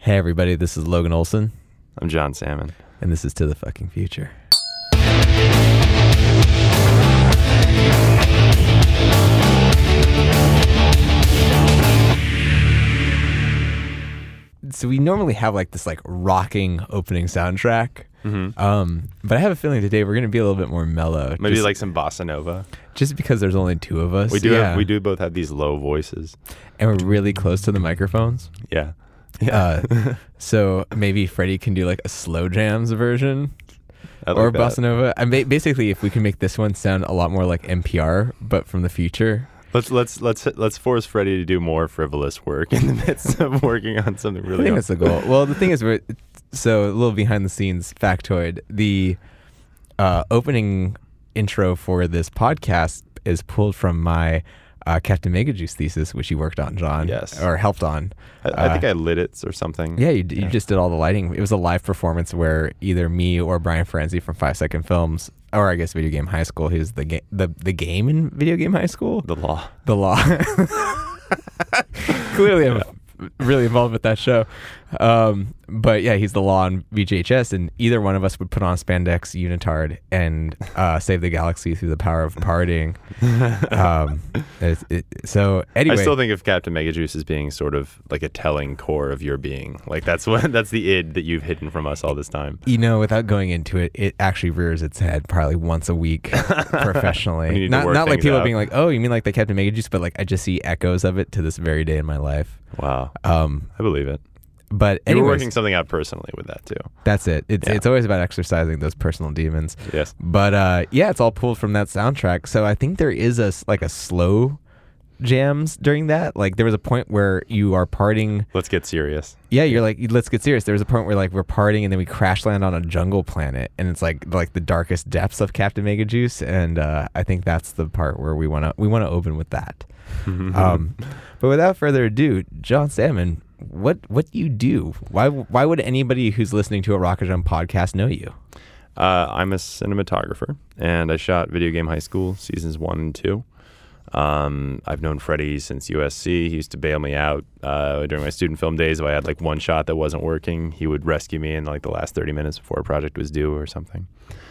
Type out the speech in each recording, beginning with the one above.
Hey everybody, this is Logan Olson. I'm John Salmon. And this is To the Fucking Future. So we normally have like this like rocking opening soundtrack. But I have a feeling today we're going to be a little bit more mellow. Maybe like some bossa nova. Just because there's only two of us. We do both have these low voices. And we're really close to the microphones. Yeah. So maybe Freddie can do like a slow jams version or bossa nova. Basically, if we can make this one sound a lot more like NPR, but from the future. Let's force Freddie to do more frivolous work in the midst of working on something really. I think that's the goal. Well, the thing is, so a little behind the scenes factoid: the opening intro for this podcast is pulled from my Captain Mega Juice thesis, which you worked on, John. Yes, or helped on. I think I lit it or something. Yeah, you just did all the lighting. It was a live performance where either me or Brian Franzi from 5 Second Films, or I guess Video Game High School, who's the game in Video Game High School? The law. Clearly I'm really involved with that show. But yeah, he's the law on VJHS, and either one of us would put on spandex unitard and save the galaxy through the power of partying. So anyway, I still think of Captain Mega Juice as being sort of like a telling core of your being. Like that's the id that you've hidden from us all this time. You know, without going into it, it actually rears its head probably once a week professionally. Not like people being like, "Oh, you mean like the Captain Mega Juice?" But like I just see echoes of it to this very day in my life. Wow. I believe it. But anyways, you're working something out personally with that too. That's it. It's always about exercising those personal demons. Yes. But it's all pulled from that soundtrack. So I think there is a slow jams during that. Like there was a point where you are partying. Let's get serious. Yeah, you're like, let's get serious. There was a point where like we're partying and then we crash land on a jungle planet, and it's like the darkest depths of Captain Mega Juice. And I think that's the part where we want to open with that. But without further ado, John Salmon, what do you do? Why would anybody who's listening to a Rocket Jump podcast know you? I'm a cinematographer, and I shot Video Game High School seasons 1 and 2. I've known Freddie since USC. He used to bail me out during my student film days. If I had like one shot that wasn't working, he would rescue me in like the last 30 minutes before a project was due or something.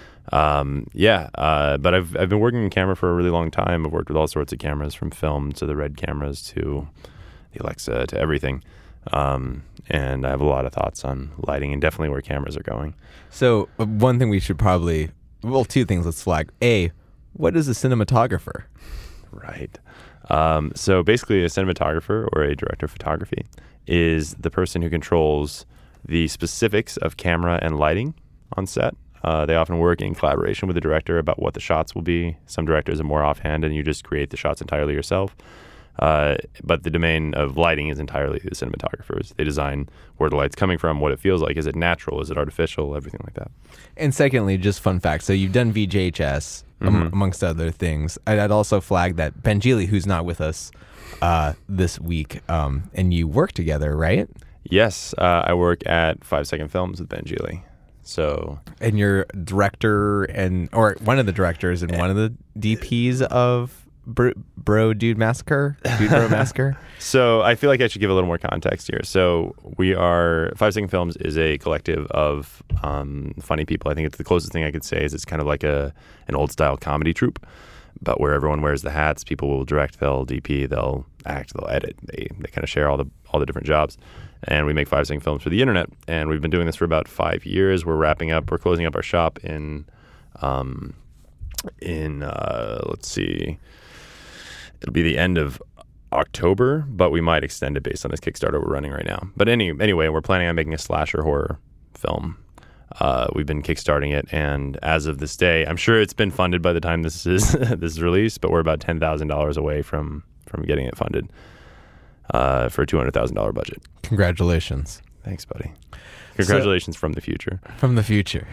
But I've been working in camera for a really long time. I've worked with all sorts of cameras, from film to the Red cameras to the Alexa to everything. And I have a lot of thoughts on lighting and definitely where cameras are going. So one thing we should two things let's flag. A, what is a cinematographer? Right. So basically a cinematographer or a director of photography is the person who controls the specifics of camera and lighting on set. They often work in collaboration with the director about what the shots will be. Some directors are more offhand and you just create the shots entirely yourself. But the domain of lighting is entirely the cinematographers. They design where the light's coming from, what it feels like. Is it natural? Is it artificial? Everything like that. And secondly, just fun fact. So you've done VJHS, amongst other things. I'd also flag that Ben Geely, who's not with us this week, and you work together, right? Yes. I work at 5 Second Films with Ben Geely. So, and you're director or one of the directors and one of the DPs of Bro Massacre. So I feel like I should give a little more context here. So 5 Second Films is a collective of funny people. I think it's the closest thing I could say is it's kind of like an old style comedy troupe, but where everyone wears the hats. People will direct, they'll DP, they'll act, they'll edit. They kind of share all the different jobs. And we make 5 Second Films for the internet. And we've been doing this for about 5 years. We're closing up our shop in let's see, it'll be the end of October, but we might extend it based on this Kickstarter we're running right now. But anyway, we're planning on making a slasher horror film. We've been kickstarting it, and as of this day, I'm sure it's been funded by the time this is released, but we're about $10,000 away from getting it funded for a $200,000 budget. Congratulations. Thanks, buddy. Congratulations from the future. From the future.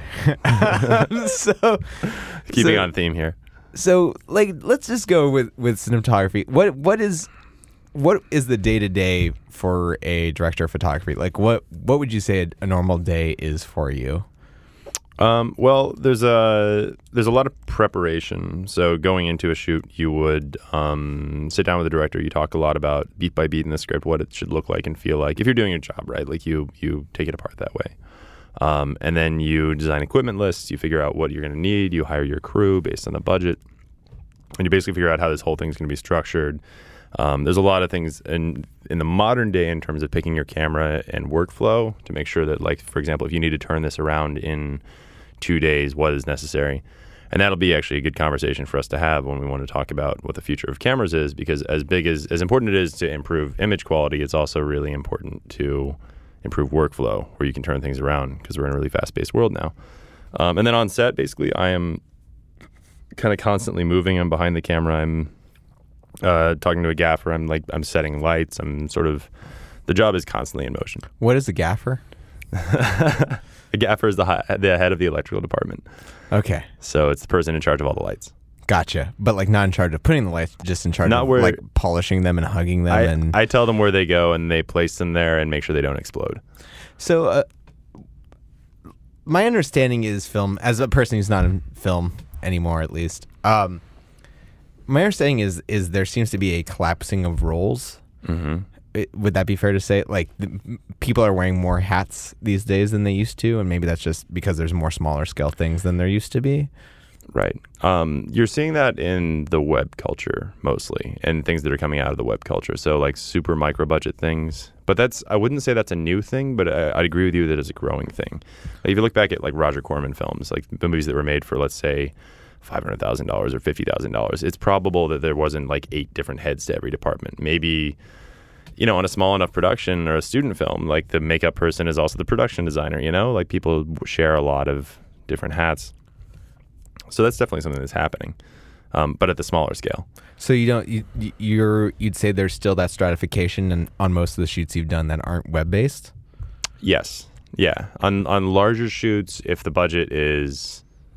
Keeping on theme here. So, like, let's just go with cinematography. What is the day-to-day for a director of photography? Like, what would you say a normal day is for you? Well, there's a lot of preparation. So going into a shoot, you would sit down with the director. You talk a lot about beat by beat in the script, what it should look like and feel like. If you're doing your job right, like you take it apart that way. And then you design equipment lists. You figure out what you're going to need. You hire your crew based on the budget, and you basically figure out how this whole thing's going to be structured. There's a lot of things in the modern day in terms of picking your camera and workflow to make sure that, like, for example, if you need to turn this around in 2 days, what is necessary? And that'll be actually a good conversation for us to have when we want to talk about what the future of cameras is, because as important it is to improve image quality, it's also really important to improve workflow where you can turn things around, because we're in a really fast-paced world now. And then on set, basically, I am kind of constantly moving. I'm behind the camera. I'm talking to a gaffer. I'm setting lights. The job is constantly in motion. What is a gaffer? A gaffer is the head of the electrical department. Okay. So it's the person in charge of all the lights. Gotcha. But like not in charge of putting the lights, just in charge of like polishing them and hugging them. I tell them where they go and they place them there and make sure they don't explode. So my understanding is film, as a person who's not in film anymore at least, my understanding is there seems to be a collapsing of roles. Mm-hmm. Would that be fair to say? Like people are wearing more hats these days than they used to, and maybe that's just because there's more smaller scale things than there used to be. Right. You're seeing that in the web culture mostly, and things that are coming out of the web culture. So like super micro budget things. But I wouldn't say that's a new thing, but I'd agree with you that it's a growing thing. Like if you look back at like Roger Corman films, like the movies that were made for, let's say, $500,000 or $50,000, it's probable that there wasn't like 8 different heads to every department. Maybe, on a small enough production or a student film, like the makeup person is also the production designer, like people share a lot of different hats. So that's definitely something that's happening, but at the smaller scale. So you'd say there's still that stratification on most of the shoots you've done that aren't web-based? Yes. Yeah. On larger shoots, if the budget is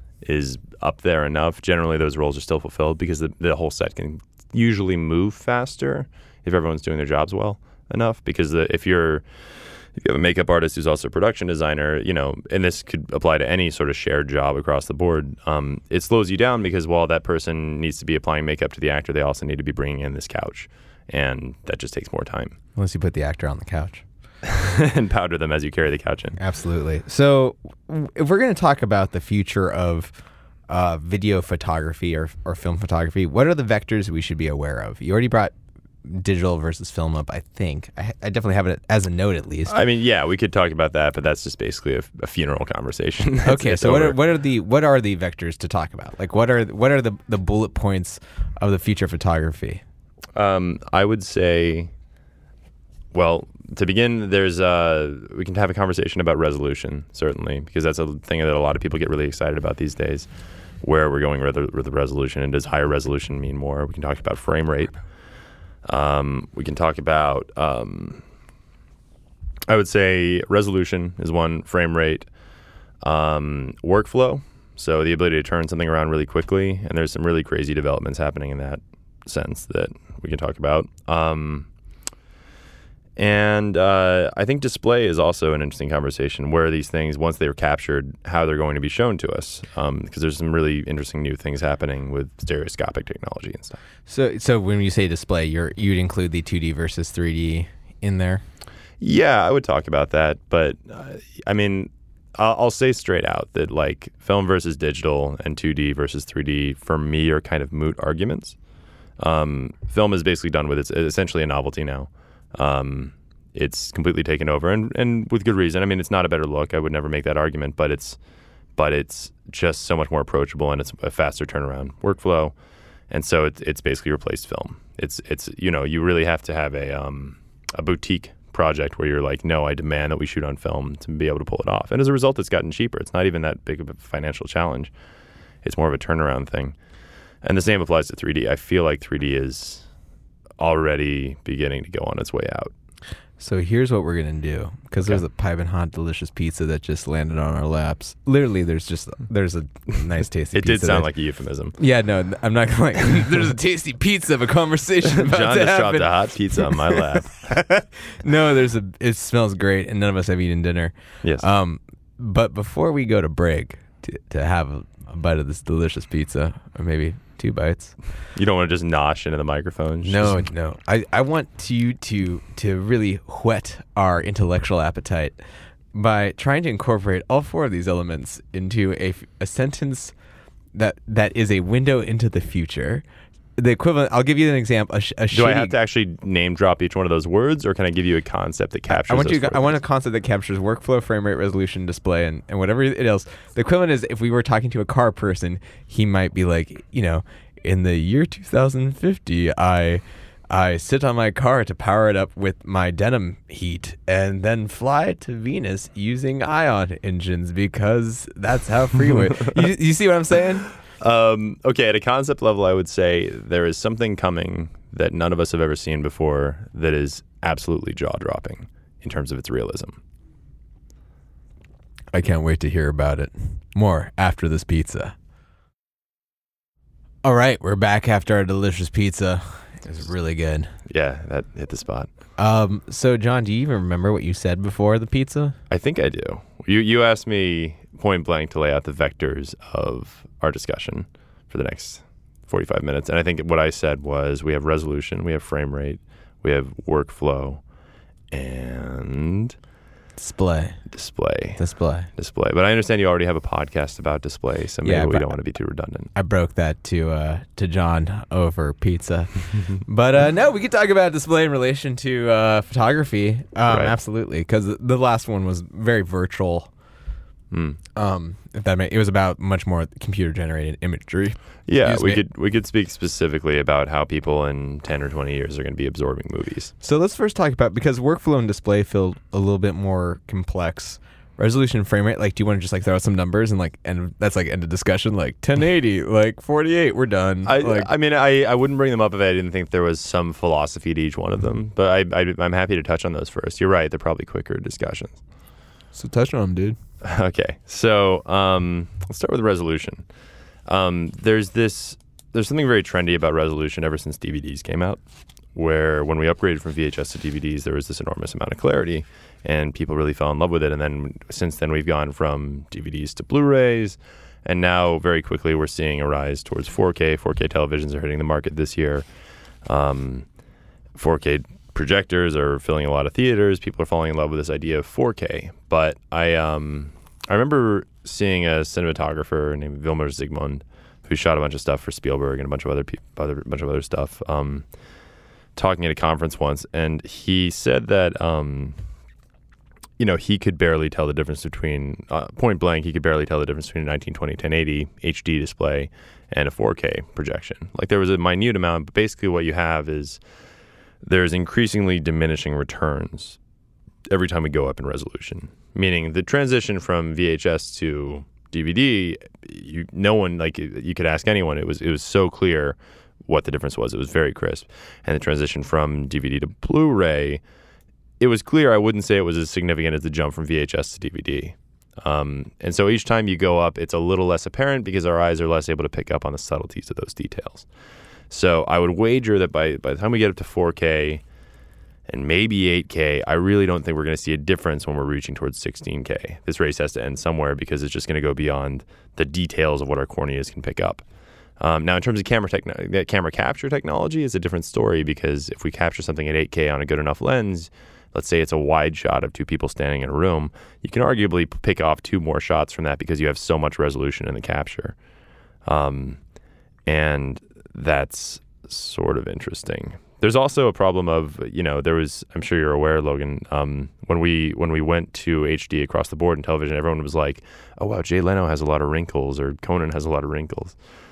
up there enough, generally those roles are still fulfilled because the whole set can usually move faster if everyone's doing their jobs well enough. Because if you have a makeup artist who's also a production designer, and this could apply to any sort of shared job across the board, it slows you down because while that person needs to be applying makeup to the actor, they also need to be bringing in this couch, and that just takes more time. Unless you put the actor on the couch. And powder them as you carry the couch in. Absolutely. So if we're going to talk about the future of video photography or film photography, what are the vectors we should be aware of? You already brought digital versus film up, I think. I definitely have it as a note at least. I mean, yeah, we could talk about that, but that's just basically a funeral conversation. Okay, so what are the vectors to talk about? Like what are the bullet points of the future of photography? I would say, well, to begin, we can have a conversation about resolution, certainly, because that's a thing that a lot of people get really excited about these days, where we're going with the resolution, and does higher resolution mean more? We can talk about frame rate. We can talk about, I would say resolution is one, frame rate, workflow, so the ability to turn something around really quickly, and there's some really crazy developments happening in that sense that we can talk about. And I think display is also an interesting conversation, where these things, once they're captured, how they're going to be shown to us, because there's some really interesting new things happening with stereoscopic technology and stuff. So when you say display, you'd include the 2D versus 3D in there? Yeah, I would talk about that, but I mean, I'll say straight out that like film versus digital and 2D versus 3D for me are kind of moot arguments. Film is basically done with it's essentially a novelty now. It's completely taken over, and with good reason. I mean, it's not a better look. I would never make that argument, but it's just so much more approachable, and it's a faster turnaround workflow, and so it's basically replaced film. It's you really have to have a boutique project where you're like, no, I demand that we shoot on film to be able to pull it off, and as a result, it's gotten cheaper. It's not even that big of a financial challenge. It's more of a turnaround thing, and the same applies to 3D. I feel like 3D is already beginning to go on its way out. So here's what we're going to do, because there's a piping hot, delicious pizza that just landed on our laps. Literally, there's a nice, tasty it pizza. It did sound like a euphemism. Yeah, no, I'm not going to like, there's a tasty pizza of a conversation about John to just happen. dropped a hot pizza on my lap. No, it smells great, and none of us have eaten dinner. Yes. But before we go to break, to have a bite of this delicious pizza, or maybe 2 bites. You don't want to just nosh into the microphone. No. I want you to really whet our intellectual appetite by trying to incorporate all 4 of these elements into a sentence that is a window into the future. The equivalent, I'll give you an example. Do I have to actually name drop each one of those words, or can I give you a concept that captures I want a concept that captures workflow, frame rate, resolution, display, and whatever it else. The equivalent is if we were talking to a car person, he might be like, in the year 2050, I sit on my car to power it up with my denim heat and then fly to Venus using ion engines because that's how freeway. you see what I'm saying? Okay, at a concept level, I would say there is something coming that none of us have ever seen before that is absolutely jaw-dropping in terms of its realism. I can't wait to hear about it. More after this pizza. All right, we're back after our delicious pizza. It was really good. Yeah, that hit the spot. So, John, do you even remember what you said before the pizza? I think I do. You asked me point blank to lay out the vectors of our discussion for the next 45 minutes. And I think what I said was we have resolution, we have frame rate, we have workflow, and display. But I understand you already have a podcast about display, so maybe we don't want to be too redundant. I broke that to John over pizza. But no, we could talk about display in relation to photography. Right. Absolutely, because the last one was very virtual. It was about much more computer generated imagery. Yeah, we could speak specifically about how people in 10 or 20 years are going to be absorbing movies. So let's first talk about, because workflow and display feel a little bit more complex. Resolution, frame rate, do you want to just throw out some numbers and that's end of discussion, 1080, 48, we're done. I wouldn't bring them up if I didn't think there was some philosophy to each one of them, but I'm happy to touch on those first. You're right, they're probably quicker discussions. So touch on them, dude. Okay, so let's start with resolution. There's something very trendy about resolution ever since DVDs came out, where when we upgraded from VHS to DVDs, there was this enormous amount of clarity, and people really fell in love with it. And then since then, we've gone from DVDs to Blu-rays, and now very quickly we're seeing a rise towards 4K. 4K televisions are hitting the market this year. 4K projectors are filling a lot of theaters. People are falling in love with this idea of 4K. But I remember seeing a cinematographer named Wilmer Zsigmond, who shot a bunch of stuff for Spielberg and a bunch of other stuff, talking at a conference once, and he said that he could barely tell the difference between point blank. He could barely tell the difference between a 1920 1080 HD display and a 4K projection. There was a minute amount, but basically what you have is there's increasingly diminishing returns every time we go up in resolution. Meaning the transition from VHS to DVD, you could ask anyone. It was so clear what the difference was. It was very crisp. And the transition from DVD to Blu-ray, it was clear. I wouldn't say it was as significant as the jump from VHS to DVD. And so each time you go up, it's a little less apparent because our eyes are less able to pick up on the subtleties of those details. So I would wager that by the time we get up to 4K and maybe 8K, I really don't think we're going to see a difference when we're reaching towards 16K. This race has to end somewhere because it's just going to go beyond the details of what our corneas can pick up. Now, in terms of camera capture technology, it's a different story, because if we capture something at 8K on a good enough lens, let's say it's a wide shot of 2 people standing in a room, you can arguably pick off 2 more shots from that because you have so much resolution in the capture. And that's sort of interesting. There's also a problem of, I'm sure you're aware, Logan, when we went to HD across the board in television, everyone was like, oh, wow, Jay Leno has a lot of wrinkles, or Conan has a lot of wrinkles.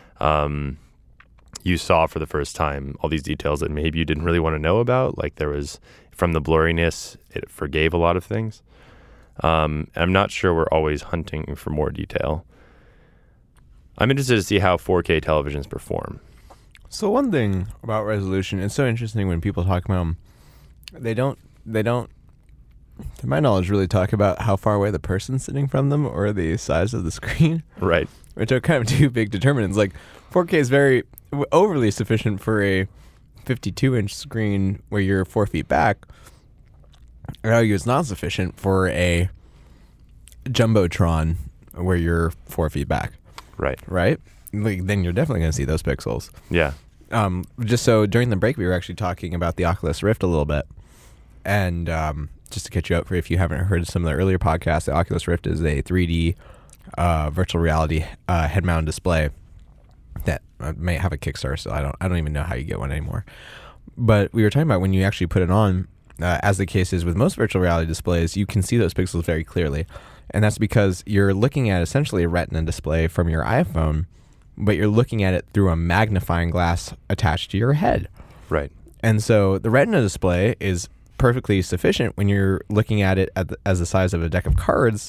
You saw for the first time all these details that maybe you didn't really want to know about. There was, from the blurriness, it forgave a lot of things. I'm not sure we're always hunting for more detail. I'm interested to see how 4K televisions perform. So one thing about resolution, it's so interesting when people talk about them, they don't, to my knowledge, really talk about how far away the person's sitting from them or the size of the screen. Right. Which are kind of 2 big determinants. 4K is very overly sufficient for a 52-inch screen where you're 4 feet back. I argue it's not sufficient for a Jumbotron where you're 4 feet back, Right. right? Like, then you're definitely going to see those pixels. Yeah. Just so during the break, we were actually talking about the Oculus Rift a little bit. And just to catch you up for if you haven't heard some of the earlier podcasts, the Oculus Rift is a 3D virtual reality head-mounted display that may have a Kickstarter, so I don't even know how you get one anymore. But we were talking about when you actually put it on, as the case is with most virtual reality displays, you can see those pixels very clearly. And that's because you're looking at essentially a retina display from your iPhone, but you're looking at it through a magnifying glass attached to your head. Right. And so the retina display is perfectly sufficient when you're looking at it as the size of a deck of cards,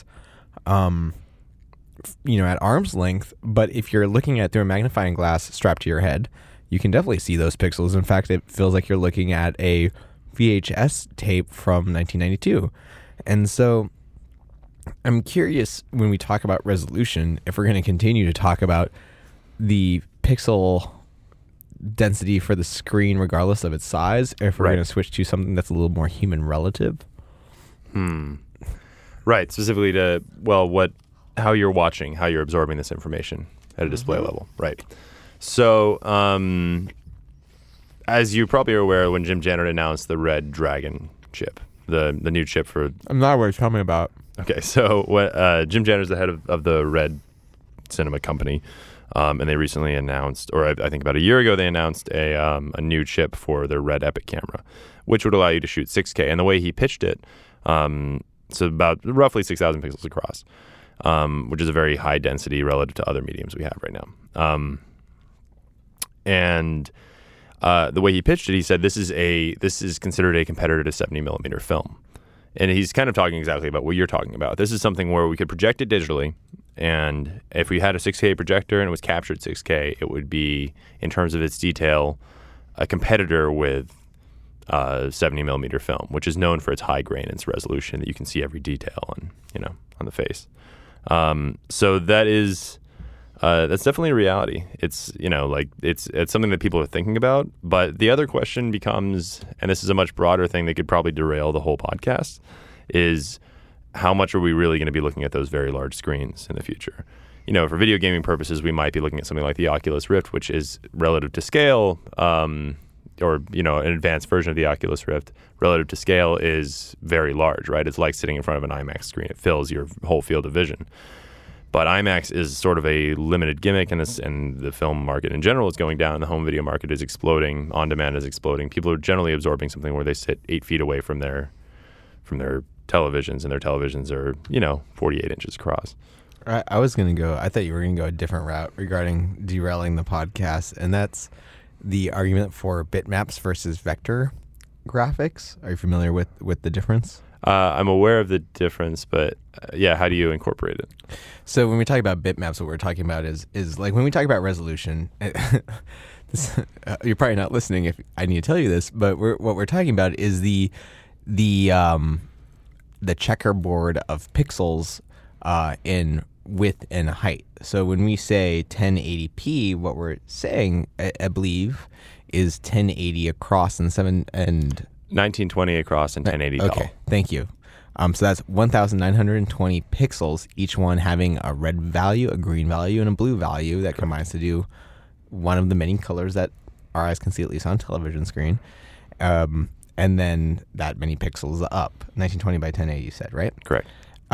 at arm's length. But if you're looking at it through a magnifying glass strapped to your head, you can definitely see those pixels. In fact, it feels like you're looking at a VHS tape from 1992. And so I'm curious, when we talk about resolution, if we're going to continue to talk about the pixel density for the screen regardless of its size, or if we're Right. going to switch to something that's a little more human relative. Right. Specifically to, how you're watching, how you're absorbing this information at a display level. Right. So, as you probably are aware, when Jim Jannard announced the Red Dragon chip, the new chip for... I'm not what you're talking about. Okay, so Jim Jannard's the head of the Red Cinema Company, and they recently announced, or I think about a year ago, they announced a new chip for their Red Epic camera, which would allow you to shoot 6K. And the way he pitched it, so about roughly 6,000 pixels across, which is a very high density relative to other mediums we have right now. And the way he pitched it, he said this is considered a competitor to 70 millimeter film. And he's kind of talking exactly about what you're talking about. This is something where we could project it digitally, and if we had a 6K projector and it was captured 6K, it would be, in terms of its detail, a competitor with 70 millimeter film, which is known for its high grain and its resolution that you can see every detail on the face. So that is that's definitely a reality. It's it's something that people are thinking about. But the other question becomes, and this is a much broader thing that could probably derail the whole podcast, is how much are we really going to be looking at those very large screens in the future? For video gaming purposes, we might be looking at something like the Oculus Rift, which is relative to scale, or an advanced version of the Oculus Rift, relative to scale is very large, right? It's like sitting in front of an IMAX screen. It fills your whole field of vision. But IMAX is sort of a limited gimmick, and the film market in general is going down. The home video market is exploding. On-demand is exploding. People are generally absorbing something where they sit 8 feet away from their televisions, and their televisions are 48 inches across. I thought you were going to go a different route regarding derailing the podcast, and that's the argument for bitmaps versus vector graphics. Are you familiar with the difference? I'm aware of the difference, but how do you incorporate it? So when we talk about bitmaps, what we're talking about is like when we talk about resolution, you're probably not listening if I need to tell you this, but what we're talking about is the checkerboard of pixels in width and height. So when we say 1080p, what we're saying, I believe, is 1080 across and 1920 across and 1080 tall. Okay, thank you. So that's 1,920 pixels, each one having a red value, a green value, and a blue value that combines to do one of the many colors that our eyes can see, at least on a television screen. And then that many pixels up. 1920 by 1080, you said, right? Correct.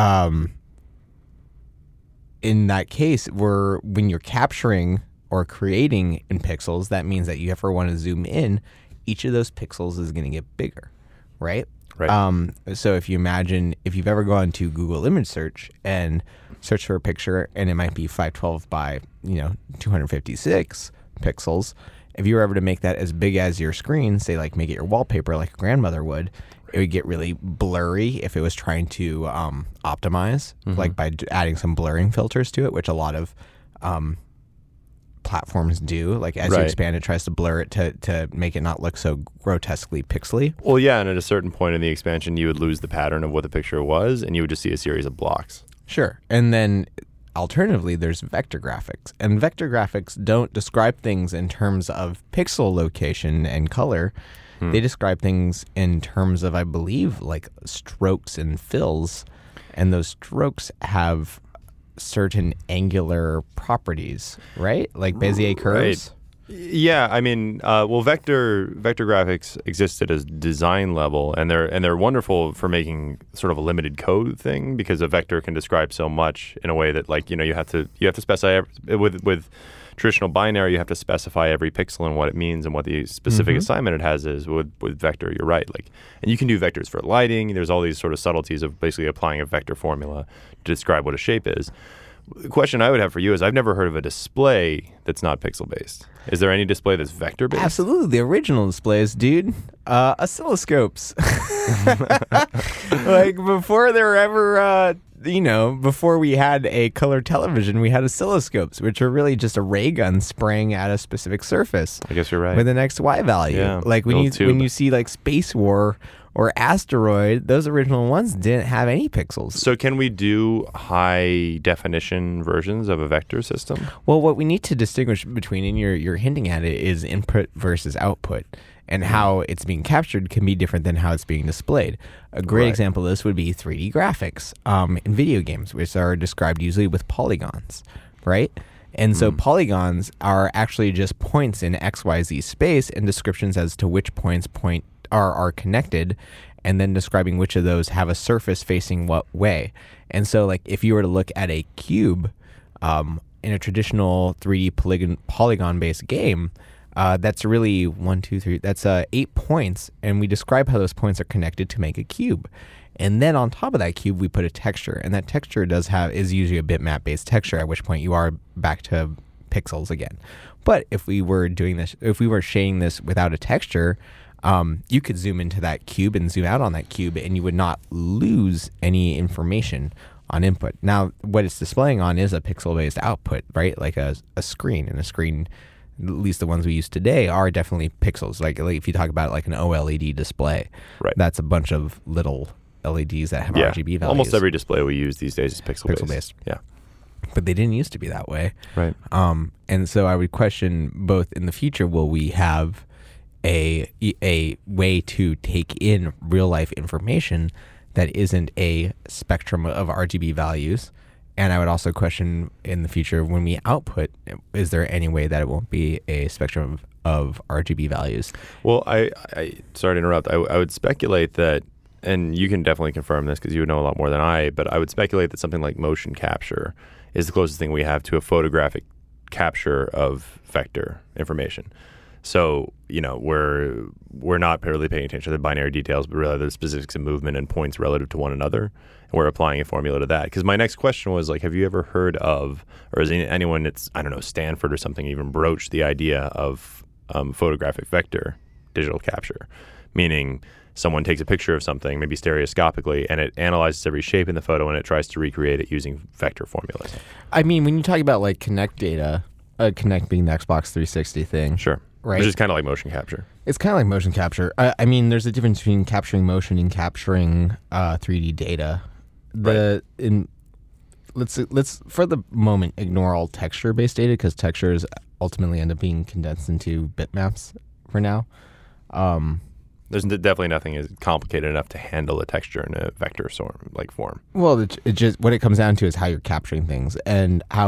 In that case, when you're capturing or creating in pixels, that means that you ever want to zoom in, each of those pixels is going to get bigger, right? Right. So if you imagine, if you've ever gone to Google image search and search for a picture, and it might be 512 by 256 pixels, if you were ever to make that as big as your screen, say like make it your wallpaper like a grandmother would, it would get really blurry if it was trying to optimize, like by adding some blurring filters to it, which a lot of platforms do. Like as you expand, it tries to blur it to make it not look so grotesquely pixely. Well, yeah, and at a certain point in the expansion, you would lose the pattern of what the picture was, and you would just see a series of blocks. Sure. And then alternatively, there's vector graphics. And vector graphics don't describe things in terms of pixel location and color. They describe things in terms of, I believe, like strokes and fills. And those strokes have certain angular properties, right? Like Bezier curves. Yeah, I mean, well, vector graphics existed as design level, and they're wonderful for making sort of a limited code thing, because a vector can describe so much in a way that, like, you have to specify with traditional binary, you have to specify every pixel and what it means and what the specific assignment it has is. With vector, you're right. Like, and you can do vectors for lighting. There's all these sort of subtleties of basically applying a vector formula to describe what a shape is. The question I would have for you is, I've never heard of a display that's not pixel-based. Is there any display that's vector-based? Absolutely. The original displays, dude. Oscilloscopes. Like, before there were ever, before we had a color television, we had oscilloscopes, which are really just a ray gun spraying at a specific surface. I guess you're right. With an XY value. Yeah, like, when you see, like, Space War or Asteroid, those original ones didn't have any pixels. So can we do high definition versions of a vector system? Well, what we need to distinguish between, and you're hinting at it, is input versus output. And how it's being captured can be different than how it's being displayed. A great example of this would be 3D graphics in video games, which are described usually with polygons, right? And so polygons are actually just points in XYZ space and descriptions as to which points are connected, and then describing which of those have a surface facing what way. And so, like, if you were to look at a cube in a traditional 3D polygon-based game, that's really 1, 2, 3. That's 8 points, and we describe how those points are connected to make a cube. And then on top of that cube, we put a texture, and that texture is usually a bitmap-based texture. At which point you are back to pixels again. But if we were shading this without a texture, you could zoom into that cube and zoom out on that cube, and you would not lose any information on input. Now, what it's displaying on is a pixel-based output, right? Like a screen. And a screen, at least the ones we use today, are definitely pixels. Like if you talk about like an OLED display, right, that's a bunch of little LEDs that have RGB values. Almost every display we use these days is pixel-based. Yeah. But they didn't used to be that way. Right. And so I would question, both in the future, will we have a way to take in real life information that isn't a spectrum of RGB values? And I would also question, in the future, when we output, is there any way that it won't be a spectrum of RGB values? Well, I sorry to interrupt. I would speculate that, and you can definitely confirm this because you would know a lot more than I, but I would speculate that something like motion capture is the closest thing we have to a photographic capture of vector information. So, we're not purely paying attention to the binary details, but rather the specifics of movement and points relative to one another. And we're applying a formula to that. Because my next question was, like, have you ever heard of, or has anyone at, Stanford or something even broached the idea of photographic vector digital capture? Meaning someone takes a picture of something, maybe stereoscopically, and it analyzes every shape in the photo, and it tries to recreate it using vector formulas. I mean, when you talk about, like, Kinect data, Kinect being the Xbox 360 thing. Sure. Right. Which is kind of like motion capture. It's kind of like motion capture. I mean, there's a difference between capturing motion and capturing 3D data. Let's for the moment ignore all texture-based data, because textures ultimately end up being condensed into bitmaps for now. There's definitely nothing is complicated enough to handle a texture in a vector form. Well, it just what it comes down to is how you're capturing things, and how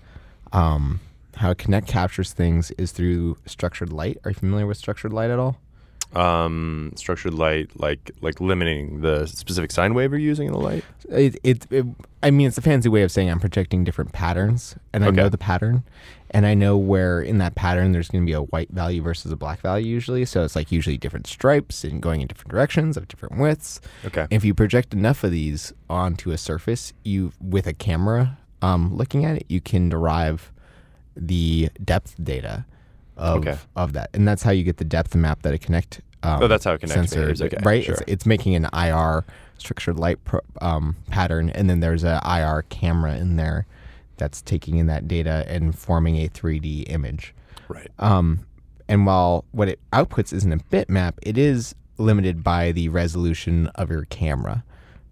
Kinect captures things is through structured light. Are you familiar with structured light at all? Structured light, like limiting the specific sine wave you're using in the light? I mean, it's a fancy way of saying I'm projecting different patterns, and I know the pattern, and I know where in that pattern there's going to be a white value versus a black value usually. So it's like usually different stripes and going in different directions of different widths. Okay. If you project enough of these onto a surface, with a camera looking at it, you can derive the depth data of that, and that's how you get the depth map that a Kinect that's how Kinect sensor is, okay, right? Sure. It's making an IR structured light pattern, and then there's a IR camera in there that's taking in that data and forming a 3D image. Right. And while what it outputs isn't a bitmap, it is limited by the resolution of your camera.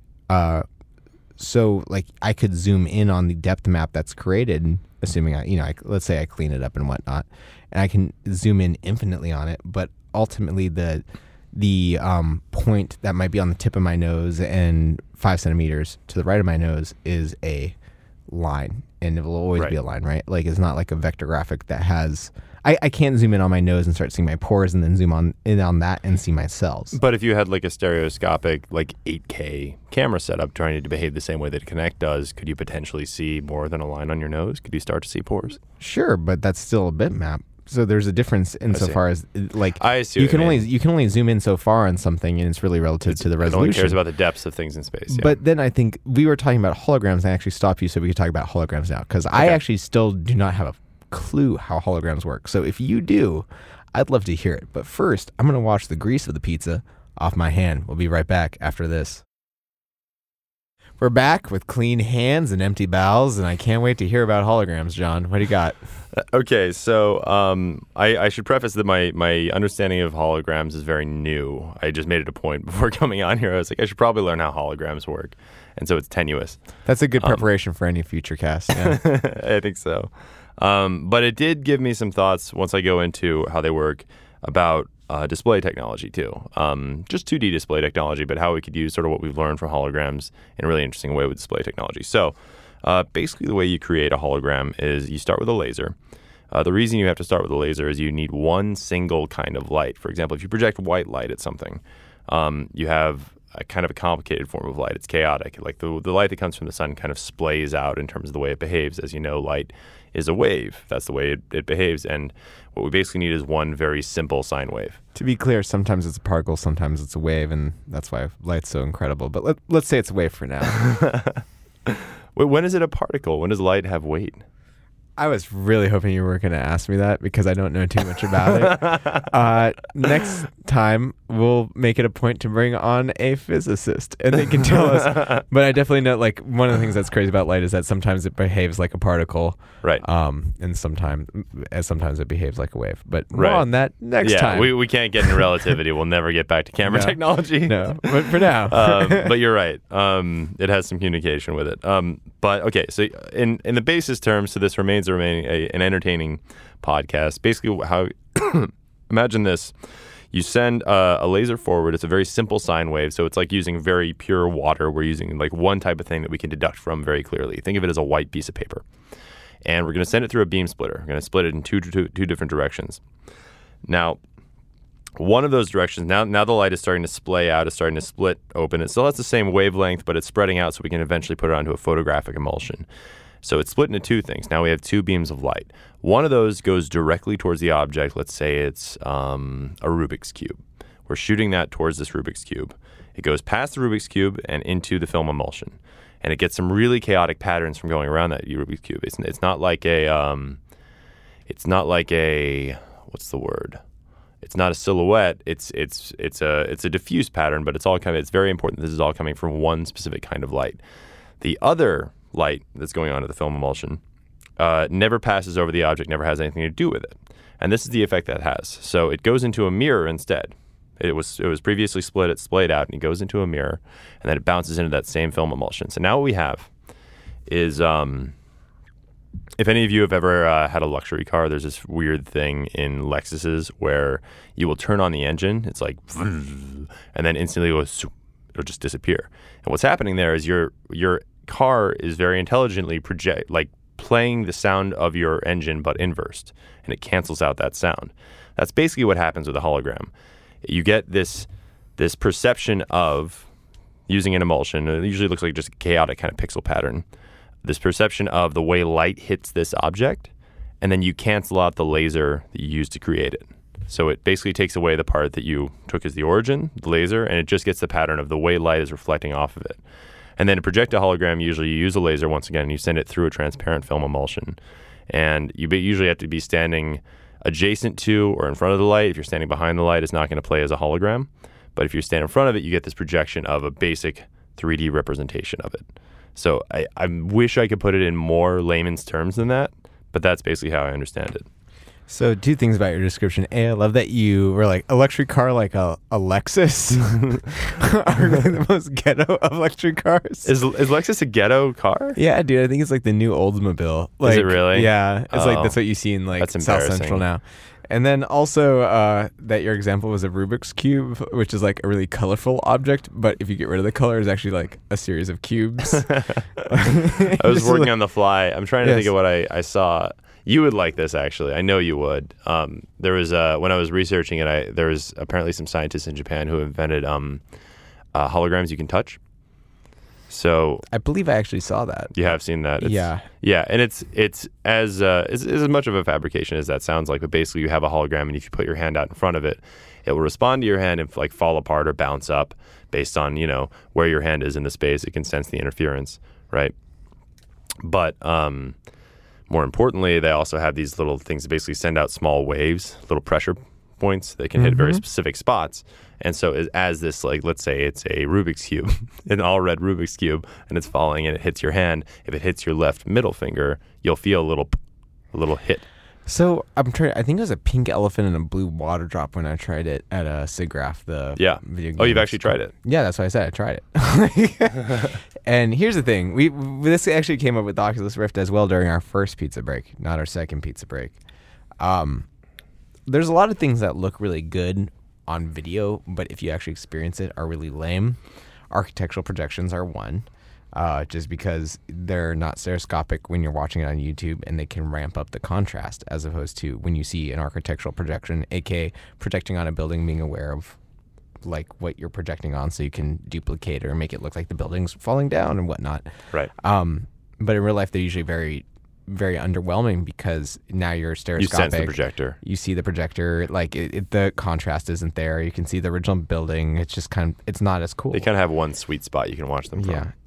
So, like, I could zoom in on the depth map that's created, assuming let's say I clean it up and whatnot, and I can zoom in infinitely on it. But ultimately, the point that might be on the tip of my nose and 5 centimeters to the right of my nose is a line, and it will always Right. be a line, right? Like it's not like a vector graphic that has. I can't zoom in on my nose and start seeing my pores, and then zoom in on that and see my cells. But if you had like a stereoscopic, like 8K camera setup trying to behave the same way that Kinect does, could you potentially see more than a line on your nose? Could you start to see pores? Sure, but that's still a bitmap. So there's a difference insofar as like I see you what can you only mean. you can only zoom in so far on something, and it's really relative to the It only resolution. cares about the depths of things in space. Yeah. But then I think we were talking about holograms, and I actually stopped you so we could talk about holograms now, because I actually still do not have a clue how holograms work. So if you do, I'd love to hear it. But first, I'm going to wash the grease of the pizza off my hand. We'll be right back after this. We're back with clean hands and empty bowels, and I can't wait to hear about holograms, John. What do you got? Okay, so I should preface that my understanding of holograms is very new. I just made it a point before coming on here. I was like, I should probably learn how holograms work. And so it's tenuous. That's a good preparation for any future cast. Yeah. I think so. But it did give me some thoughts once I go into how they work about display technology too. Just 2D display technology, but how we could use sort of what we've learned from holograms in a really interesting way with display technology. So basically the way you create a hologram is you start with a laser. The reason you have to start with a laser is you need one single kind of light. For example, if you project white light at something, you have a kind of a complicated form of light. It's chaotic. Like the light that comes from the sun kind of splays out in terms of the way it behaves. As you know, light is a wave. That's the way it behaves. And what we basically need is one very simple sine wave. To be clear, sometimes it's a particle, sometimes it's a wave, and that's why light's so incredible. But let's say it's a wave for now. Wait, when is it a particle? When does light have weight? I was really hoping you were going to ask me that because I don't know too much about it. Next time, we'll make it a point to bring on a physicist, and they can tell us. But I definitely know, like, one of the things that's crazy about light is that sometimes it behaves like a particle, Right. and sometimes it behaves like a wave. But more Right. on that next time. we can't get into relativity. We'll never get back to camera No. technology. No, but for now. But you're right. It has some communication with it. But okay, so in the basis terms, so this remains an entertaining podcast. Basically, how imagine this: you send a laser forward. It's a very simple sine wave, so it's like using very pure water. We're using like one type of thing that we can deduct from very clearly. Think of it as a white piece of paper, and we're going to send it through a beam splitter. We're going to split it in two different directions. Now, one of those directions, now the light is starting to splay out, is starting to split open. It still has the same wavelength, but it's spreading out so we can eventually put it onto a photographic emulsion. So it's split into two things. Now we have two beams of light. One of those goes directly towards the object. Let's say it's a Rubik's Cube. We're shooting that towards this Rubik's Cube. It goes past the Rubik's Cube and into the film emulsion. And it gets some really chaotic patterns from going around that Rubik's Cube. It's not like a what's the word? It's not a silhouette. It's a diffuse pattern, but it's very important. This is all coming from one specific kind of light. The other light that's going on to the film emulsion never passes over the object, never has anything to do with it. And this is the effect that has. So it goes into a mirror instead. It was previously split, it's splayed out, and it goes into a mirror, and then it bounces into that same film emulsion. So now what we have is, if any of you have ever had a luxury car, there's this weird thing in Lexuses where you will turn on the engine, it's like, and then instantly it'll just disappear. And what's happening there is your car is very intelligently playing the sound of your engine but inversed, and it cancels out that sound. That's basically what happens with a hologram. You get this perception of using an emulsion. It usually looks like just a chaotic kind of pixel pattern. This perception of the way light hits this object, and then you cancel out the laser that you used to create it. So it basically takes away the part that you took as the origin, the laser, and it just gets the pattern of the way light is reflecting off of it. And then to project a hologram, usually you use a laser once again, and you send it through a transparent film emulsion. And you usually have to be standing adjacent to or in front of the light. If you're standing behind the light, it's not going to play as a hologram. But if you stand in front of it, you get this projection of a basic 3D representation of it. So I wish I could put it in more layman's terms than that, but that's basically how I understand it. So 2 things about your description. A, I love that you were like, a luxury car like a Lexus are like the most ghetto of luxury cars. Is Lexus a ghetto car? Yeah, dude, I think it's like the new Oldsmobile. Like, Is it really? Yeah. It's like, Oh. that's what you see in like That's South embarrassing. Central now. And then also that your example was a Rubik's Cube, which is like a really colorful object, but if you get rid of the color, it's actually like a series of cubes. I was working on the fly. I'm trying to think of what I saw. You would like this, actually. I know you would. There was when I was researching it, there was apparently some scientists in Japan who invented holograms you can touch. So I believe I actually saw that. You have seen that? Yeah, and it's as much of a fabrication as that sounds like. But basically, you have a hologram, and if you put your hand out in front of it, it will respond to your hand and like fall apart or bounce up based on where your hand is in the space. It can sense the interference, right? But more importantly, they also have these little things that basically send out small waves, little pressure points that can hit very specific spots. And so as this, like, let's say it's a Rubik's Cube, an all red Rubik's Cube, and it's falling and it hits your hand. If it hits your left middle finger, you'll feel a little hit. So I think it was a pink elephant and a blue water drop when I tried it at SIGGRAPH, the video game. Oh, you've actually tried it? Yeah, that's why I said I tried it. And here's the thing. This actually came up with the Oculus Rift as well during our first pizza break, not our second pizza break. There's a lot of things that look really good on video, but if you actually experience it, are really lame. Architectural projections are one. Just because they're not stereoscopic when you're watching it on YouTube, and they can ramp up the contrast, as opposed to when you see an architectural projection, aka projecting on a building, being aware of like what you're projecting on so you can duplicate or make it look like the building's falling down and whatnot. Right. But in real life, they're usually very, very underwhelming because now you're stereoscopic. You sense the projector. You see the projector, like the contrast isn't there. You can see the original building. It's just it's not as cool. They kind of have one sweet spot you can watch them from. Yeah,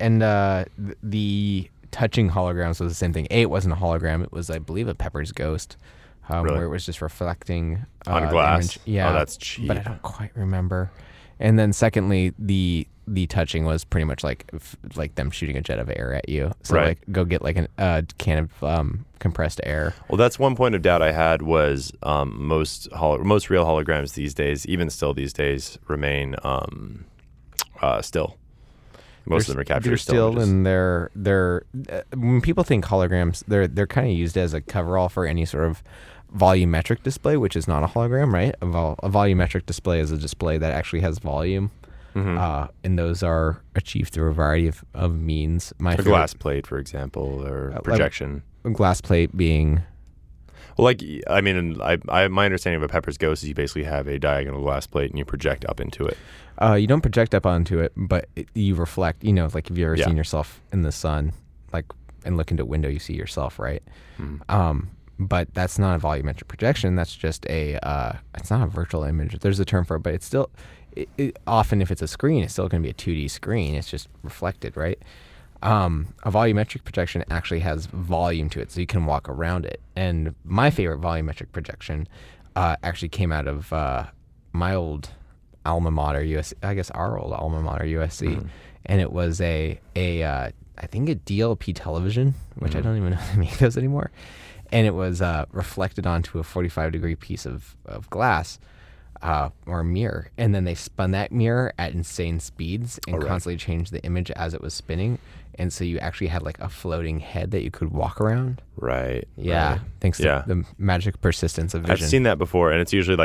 the touching holograms was the same thing. It wasn't a hologram. It was, I believe, a Pepper's Ghost, really? Where it was just reflecting on glass. Image. Yeah, oh, that's cheap. But I don't quite remember. And then secondly, the touching was pretty much like them shooting a jet of air at you. So right. like go get like a can of compressed air. Well, that's one point of doubt I had was most real holograms these days, even still these days, remain still. Most of them are captured still, and they're when people think holograms, they're kind of used as a coverall for any sort of volumetric display, which is not a hologram, right? A volumetric display is a display that actually has volume. And those are achieved through a variety of means. A glass plate, for example, or projection. A glass plate being... Well, like, I mean, my understanding of a Pepper's Ghost is you basically have a diagonal glass plate and you project up into it. You don't project up onto it, but you reflect. Like if you've ever seen yourself in the sun, like, and look into a window, you see yourself, right? But that's not a volumetric projection. That's just it's not a virtual image. There's a term for it, but it's still... often if it's a screen, it's still going to be a 2D screen. It's just reflected, right? A volumetric projection actually has volume to it, so you can walk around it. And my favorite volumetric projection actually came out of my old alma mater, USC, I guess our old alma mater, USC. And it was I think a DLP television, which I don't even know how to make those anymore. And it was reflected onto a 45-degree piece of glass. Or a mirror, and then they spun that mirror at insane speeds and constantly changed the image as it was spinning, and so you actually had like a floating head that you could walk around. Right. Yeah. Right. Thanks to the magic persistence of vision. I've seen that before, and it's usually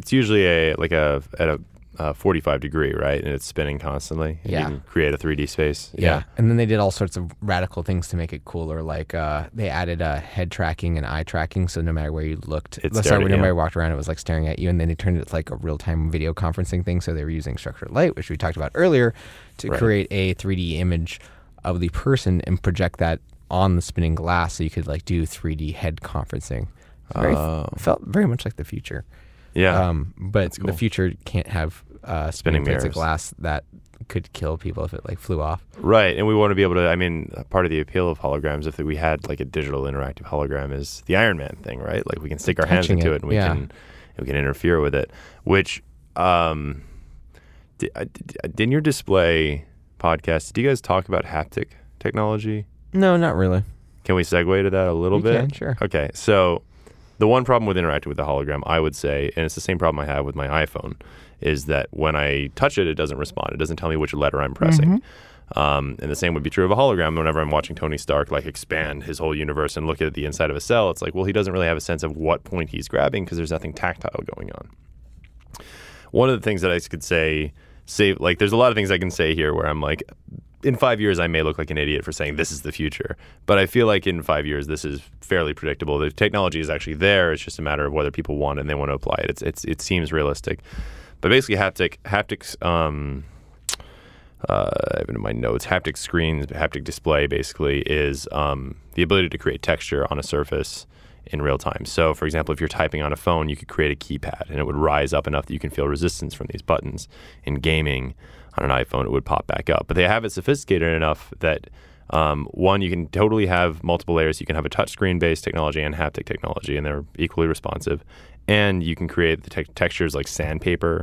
at a 45 degree, right? And it's spinning constantly. And you can create a 3D space. Yeah. And then they did all sorts of radical things to make it cooler. Like they added head tracking and eye tracking. So no matter where you looked, when nobody walked around, it was like staring at you. And then they turned it to like a real-time video conferencing thing. So they were using structured light, which we talked about earlier, to create a 3D image of the person and project that on the spinning glass so you could like do 3D head conferencing. Felt very much like the future. Yeah. But the future can't have spinning plates of glass that could kill people if it like flew off. Right. And we want to be able to, I mean, part of the appeal of holograms, if we had like a digital interactive hologram, is the Iron Man thing, right? Like we can stick our hands into it and we can interfere with it. Which didn't your display podcast, did you guys talk about haptic technology? No, not really. Can we segue to that a little bit? Can, sure. Okay. So the one problem with interacting with the hologram, I would say, and it's the same problem I have with my iPhone, is that when I touch it, it doesn't respond. It doesn't tell me which letter I'm pressing. And the same would be true of a hologram. Whenever I'm watching Tony Stark like expand his whole universe and look at the inside of a cell, it's like, well, he doesn't really have a sense of what point he's grabbing because there's nothing tactile going on. One of the things that I could say, like, there's a lot of things I can say here where I'm like, in 5 years, I may look like an idiot for saying this is the future. But I feel like in 5 years, this is fairly predictable. The technology is actually there. It's just a matter of whether people want it and they want to apply it. It seems realistic. But basically, haptics, I have it in my notes, haptic screens, haptic display basically is the ability to create texture on a surface in real time. So, for example, if you're typing on a phone, you could create a keypad and it would rise up enough that you can feel resistance from these buttons. In gaming, on an iPhone, it would pop back up. But they have it sophisticated enough that, one, you can totally have multiple layers. You can have a touchscreen-based technology and haptic technology, and they're equally responsive. And you can create the textures like sandpaper.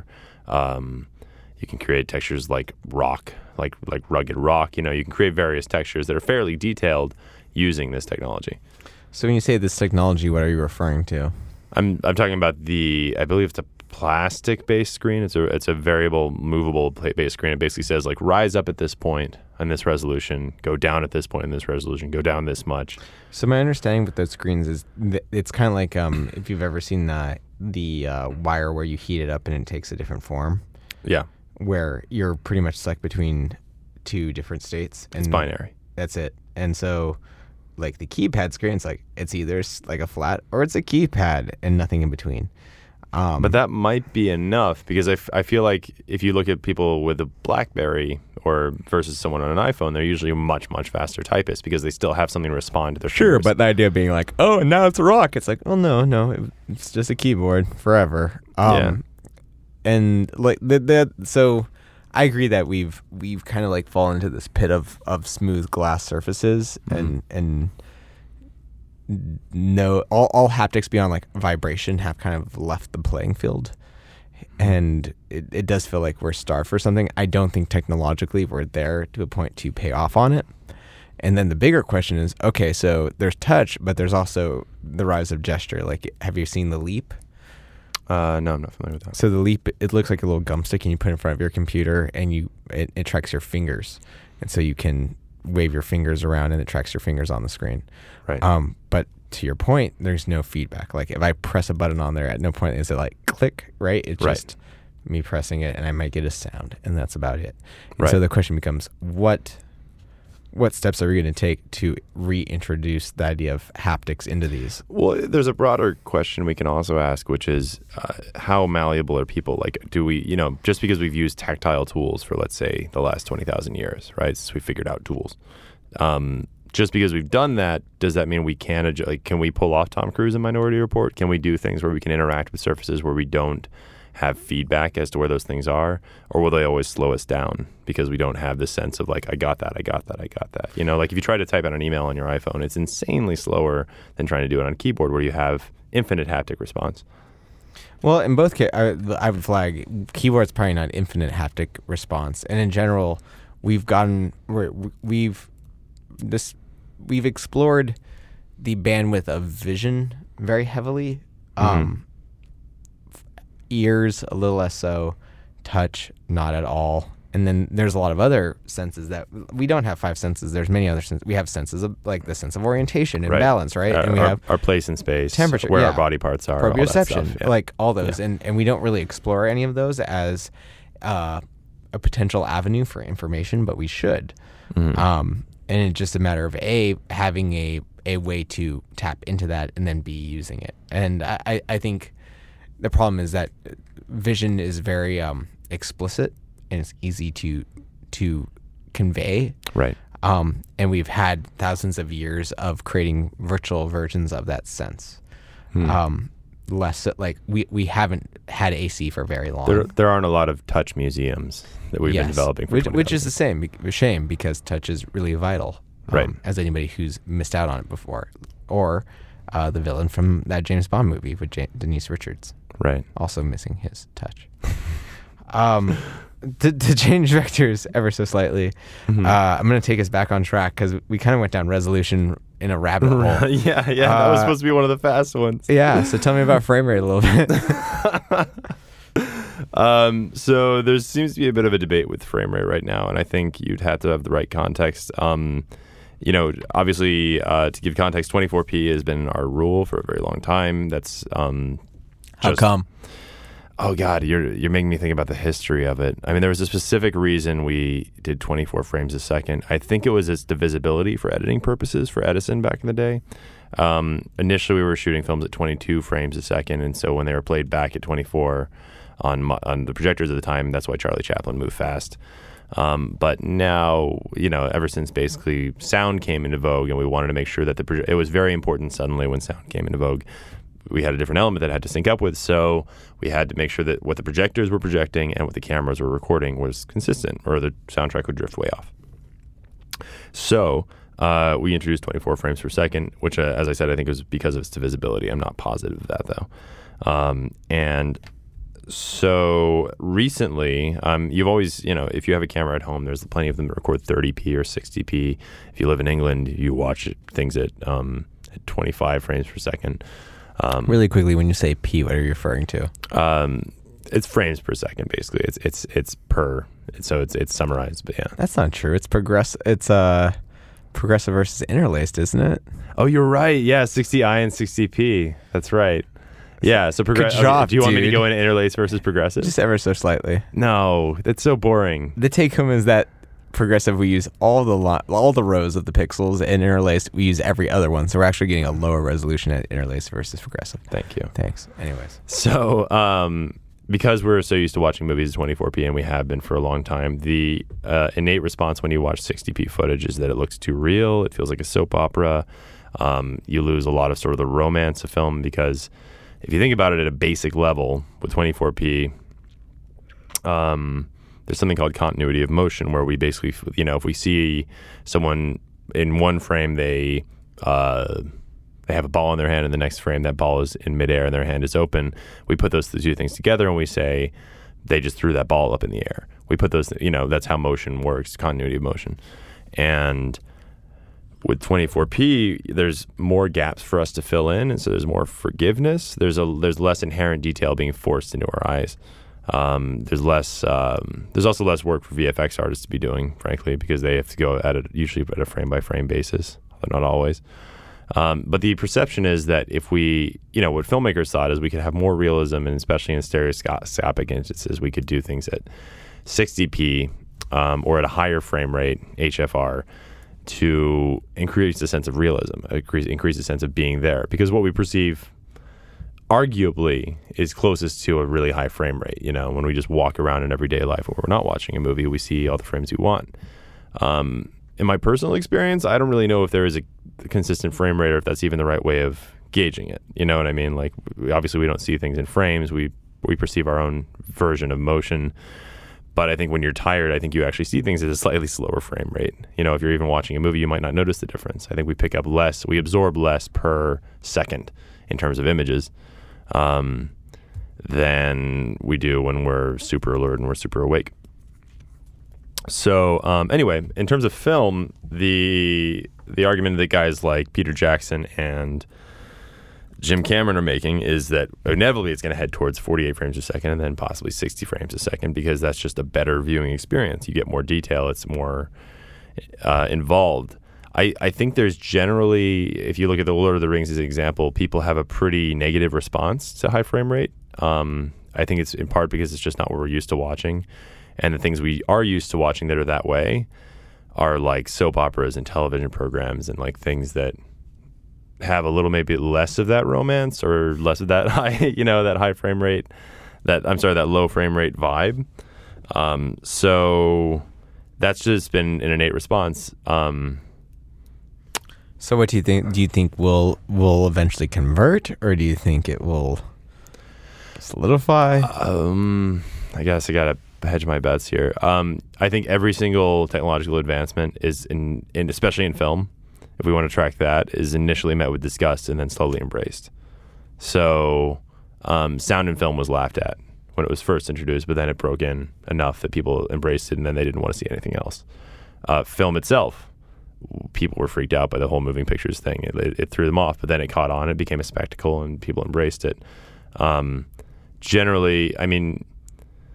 You can create textures like rock, like rugged rock. You can create various textures that are fairly detailed using this technology. So when you say this technology, what are you referring to? I'm talking about I believe it's a plastic-based screen. It's a variable, movable plate-based screen. It basically says like rise up at this point on this resolution, go down at this point in this resolution, go down this much. So my understanding with those screens is it's kind of like if you've ever seen the wire where you heat it up and it takes a different form. Yeah. Where you're pretty much stuck between two different states. And it's binary. That's it. And so like the keypad screen, it's like it's either like a flat or it's a keypad and nothing in between. But that might be enough because I feel like if you look at people with a BlackBerry or versus someone on an iPhone, they're usually much, much faster typists because they still have something to respond to their Sure, fingers. but the idea of being like, oh, and now it's a rock. It's like, oh, no, it's just a keyboard forever. Yeah. And like so I agree that we've kind of like fallen into this pit of smooth glass surfaces and no, all haptics beyond like vibration have kind of left the playing field, and it does feel like we're starved for something. I don't think technologically we're there to a point to pay off on it. And then the bigger question is, okay, so there's touch, but there's also the rise of gesture. Like, have you seen the Leap? No, I'm not familiar with that. So the Leap, it looks like a little gum stick, and you put it in front of your computer, and it tracks your fingers, and so you can wave your fingers around, and it tracks your fingers on the screen. Right. But to your point, there's no feedback. Like if I press a button on there, at no point is it like click, right? It's just me pressing it, and I might get a sound, and that's about it. And so the question becomes, what steps are we going to take to reintroduce the idea of haptics into these? Well, there's a broader question we can also ask, which is how malleable are people? Like, do we, just because we've used tactile tools for, let's say, the last 20,000 years, right, since we figured out tools, just because we've done that, does that mean we can we pull off Tom Cruise in Minority Report? Can we do things where we can interact with surfaces where we don't have feedback as to where those things are, or will they always slow us down because we don't have the sense of like, I got that. Like if you try to type out an email on your iPhone, it's insanely slower than trying to do it on a keyboard where you have infinite haptic response. Well, in both cases, I would flag keyboard's probably not infinite haptic response, and in general, we've explored the bandwidth of vision very heavily. Ears a little less so, touch not at all, and then there's a lot of other senses that we don't have. 5 senses. There's many other senses. We have senses of like the sense of orientation and balance, right? And we have our place in space, temperature, where our body parts are, proprioception, like all those, and we don't really explore any of those as a potential avenue for information, but we should. And it's just a matter of having a way to tap into that and then B, using it. And I think the problem is that vision is very explicit and it's easy to convey. Right. And we've had thousands of years of creating virtual versions of that sense. Less like we haven't had AC for very long. There aren't a lot of touch museums that we've been developing for which is a shame because touch is really vital. Right. As anybody who's missed out on it before, or the villain from that James Bond movie with Denise Richards. Right. Also missing his touch. To change vectors ever so slightly, I'm going to take us back on track because we kind of went down resolution in a rabbit hole. Yeah, that was supposed to be one of the fast ones. Yeah, so tell me about frame rate a little bit. So there seems to be a bit of a debate with frame rate right now, and I think you'd have to have the right context. Obviously, to give context, 24p has been our rule for a very long time. That's How come? Oh God, you're making me think about the history of it. I mean, there was a specific reason we did 24 frames a second. I think it was its divisibility for editing purposes for Edison back in the day. Initially, we were shooting films at 22 frames a second, and so when they were played back at 24 on the projectors at the time, that's why Charlie Chaplin moved fast. But now, ever since basically sound came into vogue, and we wanted to make sure that it was very important suddenly when sound came into vogue. We had a different element that had to sync up with, so we had to make sure that what the projectors were projecting and what the cameras were recording was consistent, or the soundtrack would drift way off. So we introduced 24 frames per second, which, as I said, I think was because of its divisibility. I'm not positive of that, though. And so recently, you've always, if you have a camera at home, there's plenty of them that record 30p or 60p. If you live in England, you watch things at 25 frames per second. Really quickly, when you say P, what are you referring to? It's frames per second, basically. It's per, so it's summarized. But yeah, that's not true. It's progressive versus interlaced, isn't it? Oh, you're right. Yeah, 60i and 60p. That's right. Yeah. So Good job, do you want me to dude. go into interlace versus progressive? Just ever so slightly. No, that's so boring. The take home is that progressive, we use all the rows of the pixels, and interlaced, we use every other one. So we're actually getting a lower resolution at interlaced versus progressive. Thank you. Thanks. Anyways. So because we're so used to watching movies at 24p, and we have been for a long time, the innate response when you watch 60p footage is that it looks too real. It feels like a soap opera. You lose a lot of sort of the romance of film, because if you think about it at a basic level with 24p, there's something called continuity of motion, where we basically, if we see someone in one frame, they have a ball in their hand, and the next frame that ball is in midair and their hand is open. We put those two things together and we say they just threw that ball up in the air. We put those, that's how motion works, continuity of motion. And with 24p, there's more gaps for us to fill in, and so there's more forgiveness. There's less inherent detail being forced into our eyes. There's also less work for VFX artists to be doing, frankly, because they have to go usually at a frame by frame basis, although not always. But the perception is that if we, what filmmakers thought is we could have more realism, and especially in stereoscopic instances, we could do things at 60p or at a higher frame rate, HFR, to increase the sense of realism, increase the sense of being there. Because what we perceive arguably is closest to a really high frame rate. When we just walk around in everyday life when we're not watching a movie, we see all the frames we want. In my personal experience, I don't really know if there is a consistent frame rate, or if that's even the right way of gauging it. You know what I mean? Like, obviously we don't see things in frames. We perceive our own version of motion. But I think when you're tired, I think you actually see things at a slightly slower frame rate. If you're even watching a movie, you might not notice the difference. I think we absorb less per second in terms of images than we do when we're super alert and we're super awake. So anyway, in terms of film, the argument that guys like Peter Jackson and Jim Cameron are making is that inevitably it's going to head towards 48 frames a second and then possibly 60 frames a second, because that's just a better viewing experience. You get more detail. It's more involved. I think there's generally, if you look at the Lord of the Rings as an example, people have a pretty negative response to high frame rate. I think it's in part because it's just not what we're used to watching. And the things we are used to watching that are that way are like soap operas and television programs, and like things that have a little maybe less of that romance, or less of that high, that high frame rate, that low frame rate vibe. So that's just been an innate response. So what do you think? Do you think we'll eventually convert, or do you think it will solidify? I guess I gotta hedge my bets here. I think every single technological advancement is especially in film, if we want to track that, is initially met with disgust and then slowly embraced. So sound in film was laughed at when it was first introduced, but then it broke in enough that people embraced it, and then they didn't want to see anything else. Film itself, people were freaked out by the whole moving pictures thing. It threw them off, but then it caught on. It became a spectacle, and people embraced it. Generally, I mean,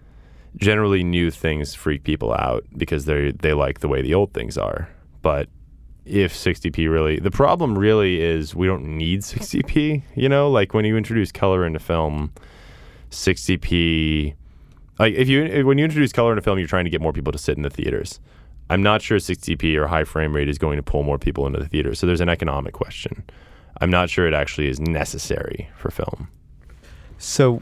generally new things freak people out because they like the way the old things are. But if 60p really, the problem really is we don't need 60p, you know, like when you introduce color into film, 60p, like when you introduce color into film, you're trying to get more people to sit in the theaters. I'm not sure 60p or high frame rate is going to pull more people into the theater. So there's an economic question. I'm not sure it actually is necessary for film. So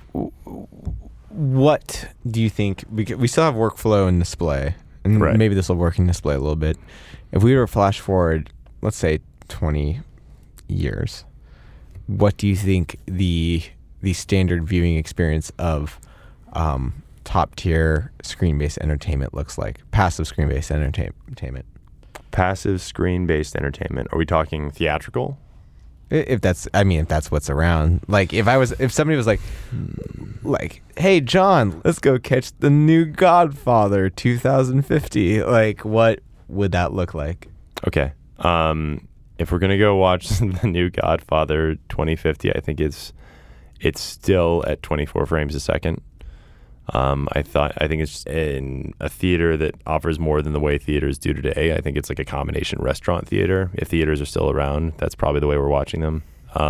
what do you think? We still have workflow and display, and Right. maybe this will work in display a little bit. If we were to flash forward, let's say 20 years, what do you think the standard viewing experience of top tier screen-based entertainment looks like? Passive screen-based entertainment. Passive screen-based entertainment. Are we talking theatrical? If that's what's around. Like if somebody was like, hey John, let's go catch the new Godfather 2050. Like, what would that look like? Okay. If we're gonna go watch the new Godfather 2050, I think it's still at 24 frames a second. I think it's in a theater that offers more than the way theaters do today. I think it's like a combination restaurant theater. If theaters are still around, that's probably the way we're watching them.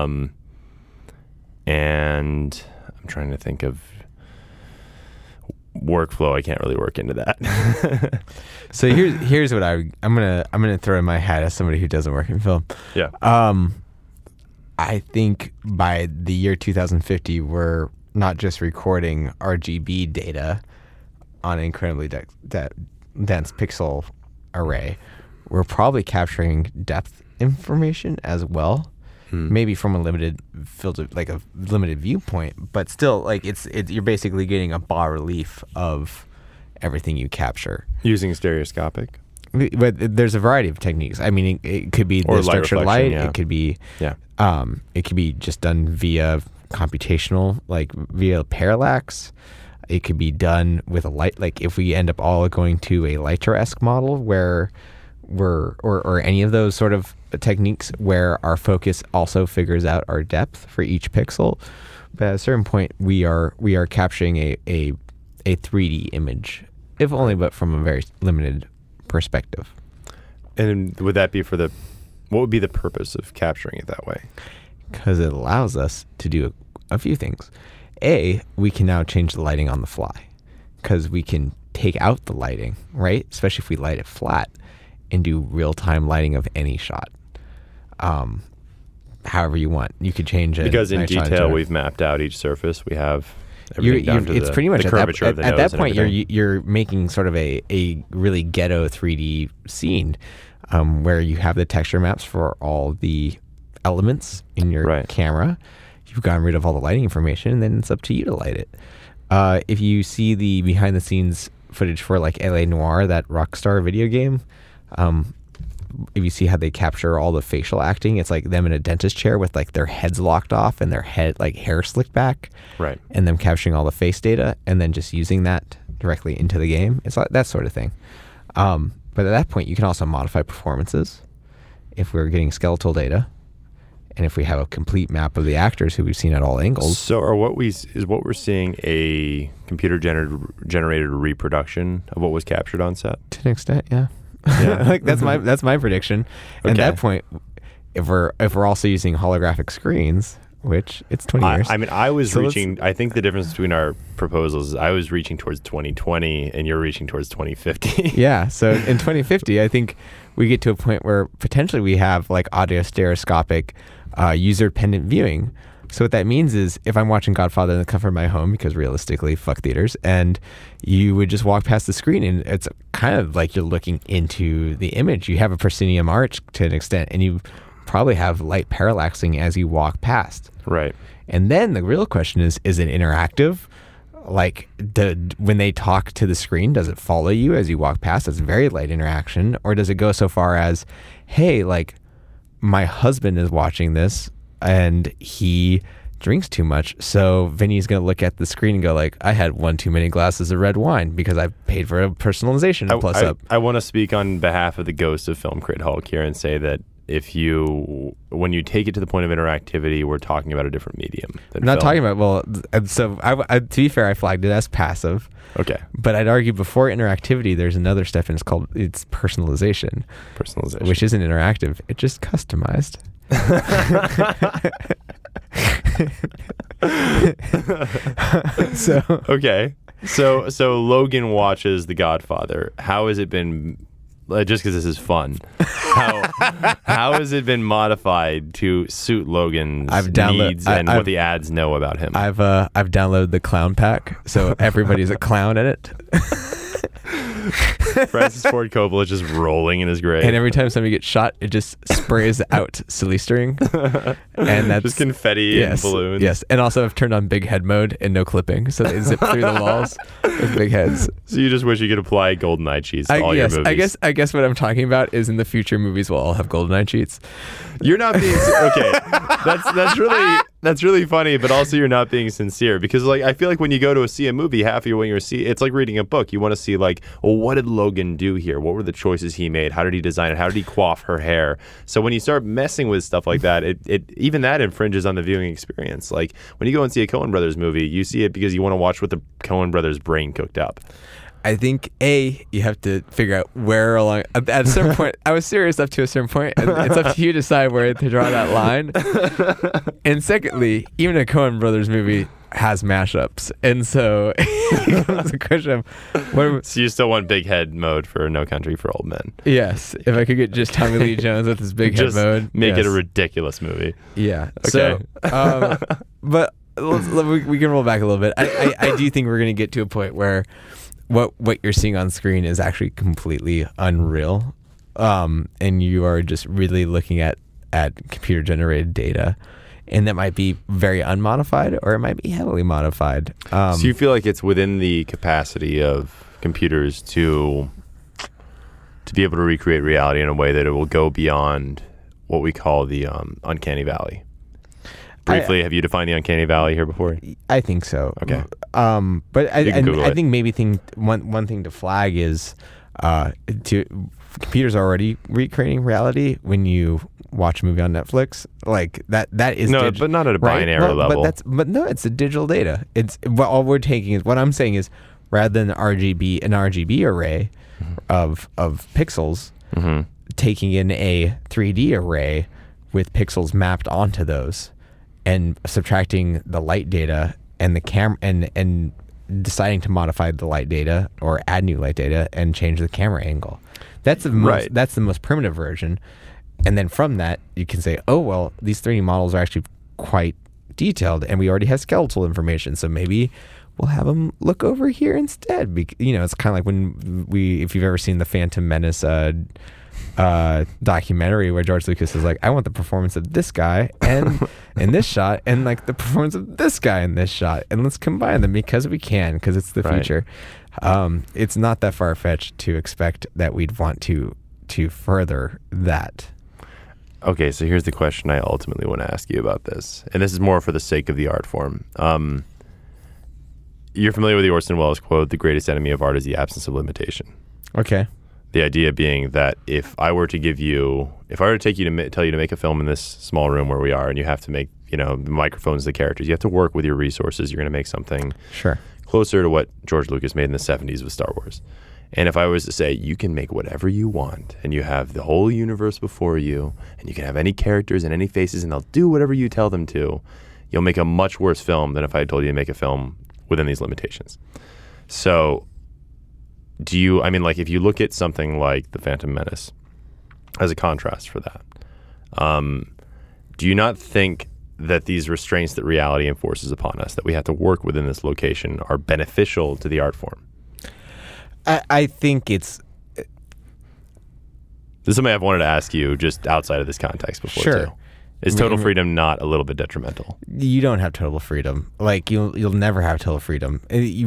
And I'm trying to think of workflow. I can't really work into that. So here's what I'm gonna throw in my hat as somebody who doesn't work in film. Yeah. I think by the year 2050, we're not just recording RGB data on an incredibly dense pixel array. We're probably capturing depth information as well, maybe from a limited filter, like a limited viewpoint, but still, like you're basically getting a bas relief of everything you capture Using stereoscopic. But there's a variety of techniques. I mean, it could be Or the structured light. yeah. It could be, Yeah. it could be just done via computational, like via parallax. It could be done with a light. Like if we end up all going to a Lightroom-esque model where or any of those sort of techniques where our focus also figures out our depth for each pixel. But at a certain point, we are capturing a 3D image, if only but from a very limited perspective. And would that be what would be the purpose of capturing it that way? Because it allows us to do a few things. We can now change the lighting on the fly because we can take out the lighting, right? Especially if we light it flat and do real-time lighting of any shot. However you want. You could change it. Because in detail, we've mapped out each surface. We have everything down to it's pretty much the curvature of the nose. At that and point, everything. you're making sort of a really ghetto 3D scene where you have the texture maps for all the elements in your camera. You've gotten rid of all the lighting information, and then it's up to you to light it. If you see the behind the scenes footage for like LA Noire, that Rockstar video game, if you see how they capture all the facial acting, it's like them in a dentist chair with like their heads locked off and their hair slicked back, right? And them capturing all the face data and then just using that directly into the game. It's like that sort of thing. But at that point, you can also modify performances if we're getting skeletal data. And if we have a complete map of the actors who we've seen at all angles. So what we're seeing a computer generated reproduction of what was captured on set? To an extent, yeah. Like that's my prediction. Okay. At that point, if we're also using holographic screens, which it's 20 years. I mean, I was reaching. I think the difference between our proposals is I was reaching towards 2020, and you're reaching towards 2050. Yeah. So in 2050, I think we get to a point where potentially we have like audio stereoscopic user-dependent viewing. So what that means is if I'm watching Godfather in the comfort of my home, because realistically, fuck theaters, and you would just walk past the screen and it's kind of like you're looking into the image. You have a proscenium arch to an extent, and you probably have light parallaxing as you walk past. Right. And then the real question is it interactive? Like, when they talk to the screen, does it follow you as you walk past? It's very light interaction. Or does it go so far as, hey, like, my husband is watching this and he drinks too much, so Vinny's going to look at the screen and go like, I had one too many glasses of red wine because I paid for a personalization plus up. I want to speak on behalf of the ghost of Film Crit Hulk here and say that when you take it to the point of interactivity, we're talking about a different medium. I'm not talking about, to be fair, I flagged it as passive. Okay. But I'd argue before interactivity, there's another step, and it's personalization. Personalization. Which isn't interactive. It's just customized. Okay. So Logan watches The Godfather. How has it been? Just because this is fun, how has it been modified to suit Logan's needs and what the ads know about him? I've downloaded the clown pack, so everybody's a clown in it. Francis Ford Coppola is just rolling in his grave, and every time somebody gets shot, it just sprays out silly string, and that's just confetti and balloons. Yes, and also I've turned on big head mode and no clipping, so they zip through the walls with big heads. So you just wish you could apply GoldenEye cheats to all your movies. I guess what I'm talking about is in the future movies will all have GoldenEye cheats. You're not being okay. That's really funny, but also you're not being sincere, because like I feel like when you go to see a movie, half of you when you see it's like reading a book. You want to see like, well, what did Logan do here? What were the choices he made? How did he design it? How did he coif her hair? So when you start messing with stuff like that, it even that infringes on the viewing experience. Like when you go and see a Coen Brothers movie, you see it because you want to watch what the Coen Brothers brain cooked up. I think you have to figure out where along at a certain point. I was serious up to a certain point, and it's up to you to decide where to draw that line. And secondly, even a Coen Brothers movie has mashups, and so it comes the question of so you still want big head mode for No Country for Old Men? Yes, if I could get just Tommy Lee Jones with his big head mode, make it a ridiculous movie. Yeah. Okay. So, but we can roll back a little bit. I do think we're going to get to a point where what you're seeing on screen is actually completely unreal, and you are just really looking at computer generated data, and that might be very unmodified or it might be heavily modified. So you feel like it's within the capacity of computers to be able to recreate reality in a way that it will go beyond what we call the uncanny valley. Briefly, have you defined the uncanny valley here before? I think so. Okay. But I think maybe one thing to flag is computers are already recreating reality when you watch a movie on Netflix. Like that is but not at a binary level. But no, it's the digital data. It's all we're taking is what I'm saying is rather than an RGB array of pixels, taking in a 3D array with pixels mapped onto those, and subtracting the light data and the camera and deciding to modify the light data or add new light data and change the camera angle. That's the most primitive version. And then from that, you can say, oh, well, these 3D models are actually quite detailed and we already have skeletal information. So maybe we'll have them look over here instead. It's kind of like when if you've ever seen the Phantom Menace documentary where George Lucas is like, I want the performance of this guy and in this shot and like the performance of this guy in this shot, and let's combine them because we can, because it's the future. It's not that far-fetched to expect that we'd want to further that. Okay, so here's the question I ultimately want to ask you about this, and this is more for the sake of the art form. You're familiar with the Orson Welles quote, "The greatest enemy of art is the absence of limitation." Okay. The idea being that if I were to take you to tell you to make a film in this small room where we are, and you have to make, the microphones, the characters, you have to work with your resources. You're going to make something closer to what George Lucas made in the 70s with Star Wars. And if I was to say, you can make whatever you want, and you have the whole universe before you, and you can have any characters and any faces, and they'll do whatever you tell them to, you'll make a much worse film than if I told you to make a film within these limitations. So if you look at something like The Phantom Menace as a contrast for that, do you not think that these restraints that reality enforces upon us, that we have to work within this location, are beneficial to the art form? I think it's... This is something I've wanted to ask you just outside of this context before, too. Is total freedom not a little bit detrimental? You don't have total freedom. Like, you'll never have total freedom.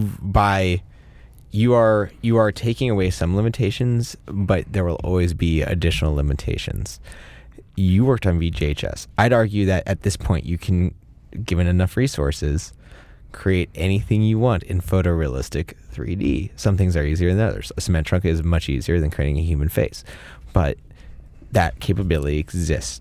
You are taking away some limitations, but there will always be additional limitations. You worked on VHS. I'd argue that at this point you can, given enough resources, create anything you want in photorealistic 3D. Some things are easier than others. A cement trunk is much easier than creating a human face. But that capability exists,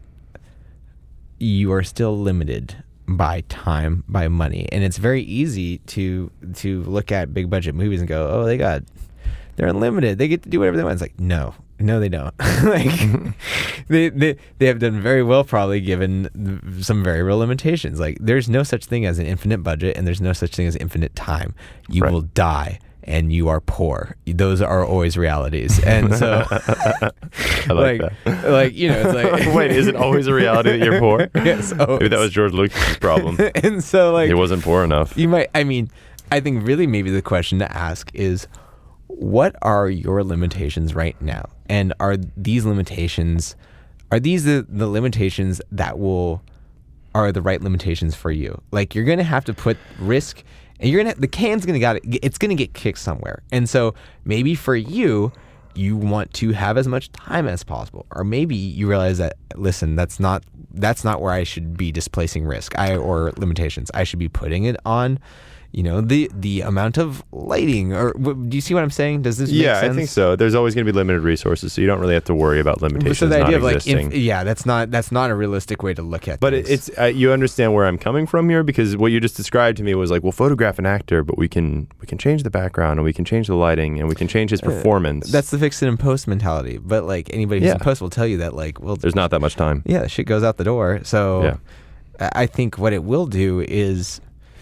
you are still limited by time, by money. And it's very easy to look at big budget movies and go, oh, they're unlimited, they get to do whatever they want. It's like, no, they don't. Like they have done very well, probably, given some very real limitations. Like, there's no such thing as an infinite budget, and there's no such thing as infinite time. You will die, and you are poor. Those are always realities. And so I like that. Like, it's like, wait, is it always a reality that you're poor? Yes, always. Maybe that was George Lucas's problem. And so, like, he wasn't poor enough. I think really maybe the question to ask is, what are your limitations right now? And are these limitations, the limitations that are the right limitations for you? Like, you're going to have to put risk, and the can's going to it's going to get kicked somewhere. And so maybe for you want to have as much time as possible. Or maybe you realize that, listen, that's not where I should be displacing risk or limitations. I should be putting it on, the amount of lighting. Or do you see what I'm saying? Does this make sense? I think so. There's always going to be limited resources, so you don't really have to worry about limitations. So the idea not of existing. that's not a realistic way to look at. But things. it's you understand where I'm coming from here, because what you just described to me was like, we'll photograph an actor, but we can change the background, and we can change the lighting, and we can change his performance. That's the fix it in post mentality. But like, anybody who's in post will tell you that, like, well, there's not that much time. Yeah, shit goes out the door. So I think what it will do is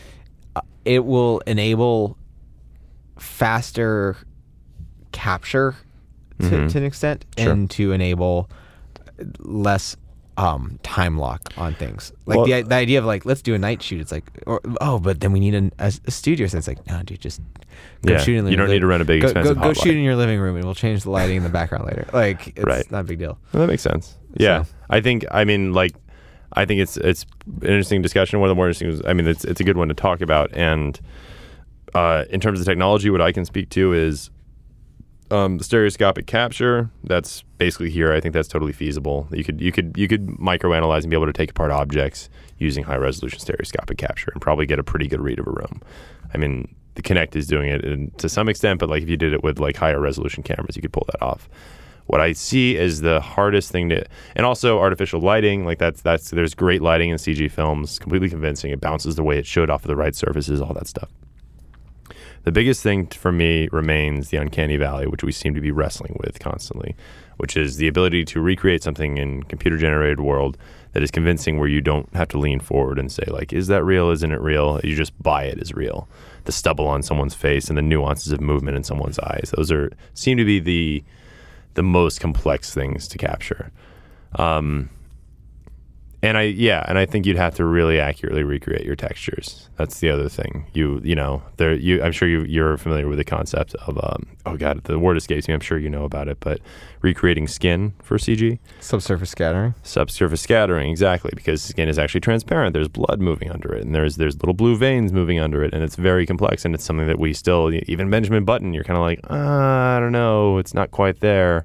it will enable faster capture to an extent, and to enable less time lock on things. Like, the idea of, like, let's do a night shoot. It's like, but then we need a studio. So it's like, no, dude, just go shoot in the you don't need to rent a big expensive go shoot in your living room, and we'll change the lighting in the background later. Like, it's not a big deal. Well, that makes sense. Yeah, so. I think it's an interesting discussion. One of the more interesting it's a good one to talk about. And in terms of technology, what I can speak to is the stereoscopic capture. That's basically here. I think that's totally feasible. You could microanalyze and be able to take apart objects using high resolution stereoscopic capture and probably get a pretty good read of a room. I mean, the Kinect is doing it to some extent, but like, if you did it with like higher resolution cameras, you could pull that off. What I see is the hardest thing and also artificial lighting, like there's great lighting in CG films, completely convincing. It bounces the way it should off of the right surfaces, all that stuff. The biggest thing for me remains the uncanny valley, which we seem to be wrestling with constantly, which is the ability to recreate something in computer-generated world that is convincing, where you don't have to lean forward and say, like, is that real? Isn't it real? You just buy it as real. The stubble on someone's face and the nuances of movement in someone's eyes, those seem to be the most complex things to capture. And I think you'd have to really accurately recreate your textures. That's the other thing. I'm sure you're familiar with the concept of the word escapes me. I'm sure you know about it, but recreating skin for CG. Subsurface scattering. Subsurface scattering, exactly, because skin is actually transparent. There's blood moving under it, and there's little blue veins moving under it, and it's very complex, and it's something that we still, even Benjamin Button, you're kind of like, I don't know, it's not quite there.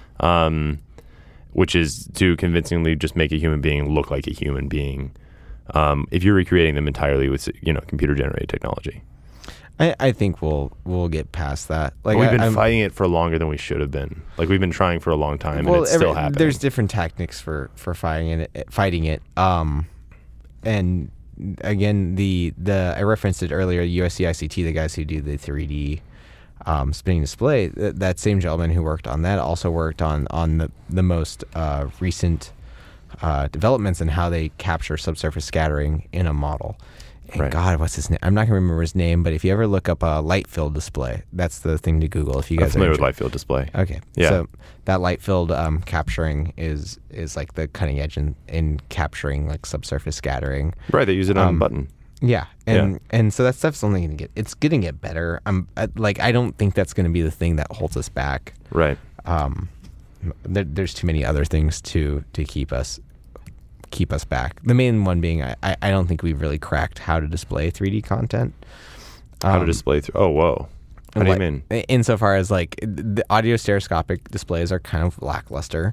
Which is to convincingly just make a human being look like a human being, if you're recreating them entirely with computer-generated technology. I think we'll get past that. Like, we've been fighting it for longer than we should have been. Like, we've been trying for a long time, and it's still happening. There's different tactics for fighting it. And again, I referenced it earlier. USC ICT, the guys who do the 3D spinning display, that same gentleman who worked on that also worked on the most recent developments in how they capture subsurface scattering in a model. And right. God, what's his name? I'm not going to remember his name, but if you ever look up a light-filled display, that's the thing to Google. If you guys I'm familiar with light-filled display. Okay. Yeah. So that light-filled capturing is like the cutting edge in capturing like subsurface scattering. Right. They use it on Button. Yeah. And so that stuff's only going to get better. I don't think that's going to be the thing that holds us back. Right. There's too many other things to keep us back. The main one being I don't think we've really cracked how to display 3D content. How to display oh, whoa. How do you mean? Insofar as like the audio stereoscopic displays are kind of lackluster.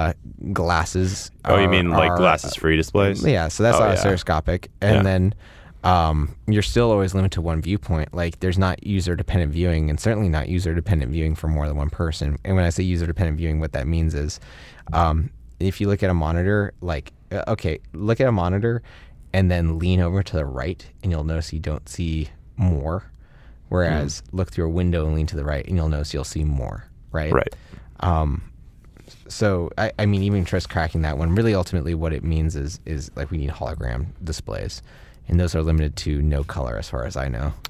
Glasses. You mean like glasses free displays? Yeah, so that's stereoscopic. And then you're still always limited to one viewpoint. Like there's not user dependent viewing, and certainly not user dependent viewing for more than one person. And when I say user dependent viewing, what that means is, if you look at a monitor, look at a monitor and then lean over to the right, and you'll notice you don't see more. Whereas look through a window and lean to the right, and you'll notice you'll see more. Right. Right. So I mean, even just cracking that one, really ultimately what it means is like we need hologram displays, and those are limited to no color as far as I know.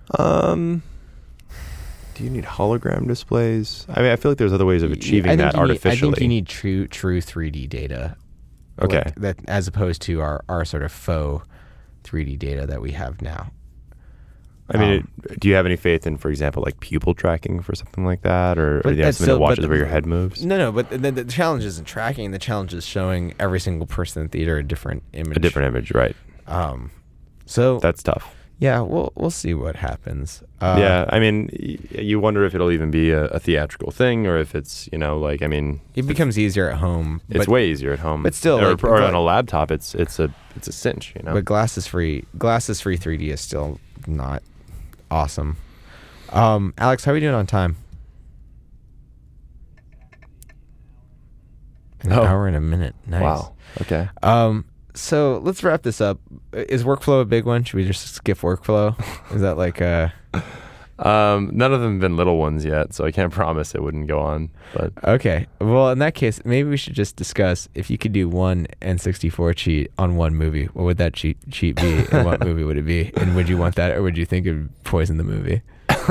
Do you need hologram displays? I mean, I feel like there's other ways of achieving that artificially. I think you need true 3D data. Okay. Like that, as opposed to our sort of faux 3D data that we have now. I mean, do you have any faith in, for example, like pupil tracking for something like that, or do you have something that watches where your head moves? No. But the challenge isn't tracking. The challenge is showing every single person in the theater a different image. A different image, right? So that's tough. Yeah, we'll see what happens. Yeah, I mean, you wonder if it'll even be a theatrical thing, or if it's, it becomes easier at home. It's way easier at home, but still, or on a laptop, it's a cinch, But glasses free 3D is still not awesome. Alex, how are we doing on time? An hour and a minute. Nice. Wow. Okay. So let's wrap this up. Is workflow a big one? Should we just skip workflow? Is that like none of them have been little ones yet, so I can't promise it wouldn't go on. But okay. Well, in that case, maybe we should just discuss if you could do one N64 cheat on one movie. What would that cheat be, and what movie would it be? And would you want that, or would you think it would poison the movie?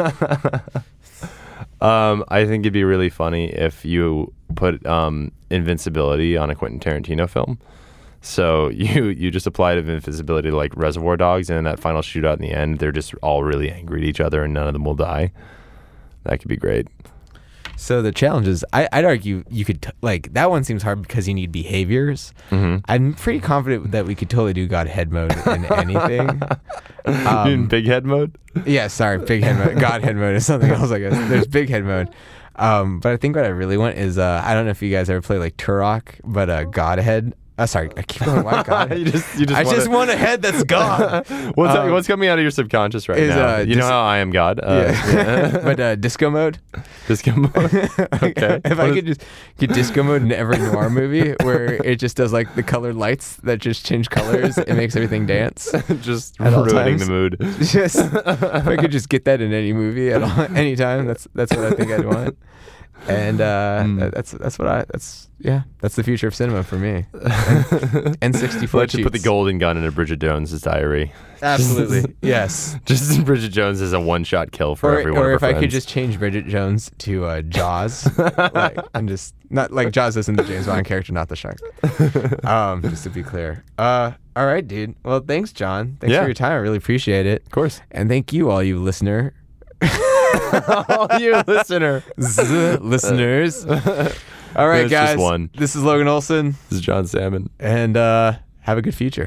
I think it'd be really funny if you put invincibility on a Quentin Tarantino film. So you just applied invisibility to like Reservoir Dogs, and in that final shootout in the end, they're just all really angry at each other, and none of them will die. That could be great. So the challenge is, I'd argue you could that one seems hard because you need behaviors. Mm-hmm. I'm pretty confident that we could totally do God head mode in anything. In big head mode? Yeah, sorry, big head mode. God head mode is something else, I guess. There's big head mode. But I think what I really want is, I don't know if you guys ever play like Turok, but God head. Sorry, I keep going. Why God? I just want a head that's God. What's coming out of your subconscious right now? You know how I am God. Yeah. But disco mode. Disco mode. Okay. If I could just get disco mode in every noir movie, where it just does like the colored lights that just change colors, it makes everything dance. Just ruining the mood. Just if I could just get that in any movie at all, anytime. That's what I think I'd want. And that's the future of cinema for me. And 64 Let's just put the golden gun in Bridget Jones' diary. Absolutely. Yes. Just Bridget Jones is a one-shot kill for everyone. Or if I could just change Bridget Jones to Jaws, and just not like Jaws isn't the James Bond character, not the shark. Just to be clear. All right, dude. Well, thanks, John. Thanks for your time. I really appreciate it. Of course. And thank you, all you listener. All you listeners. All right, There's guys. just one. This is Logan Olson. This is John Salmon. And have a good future.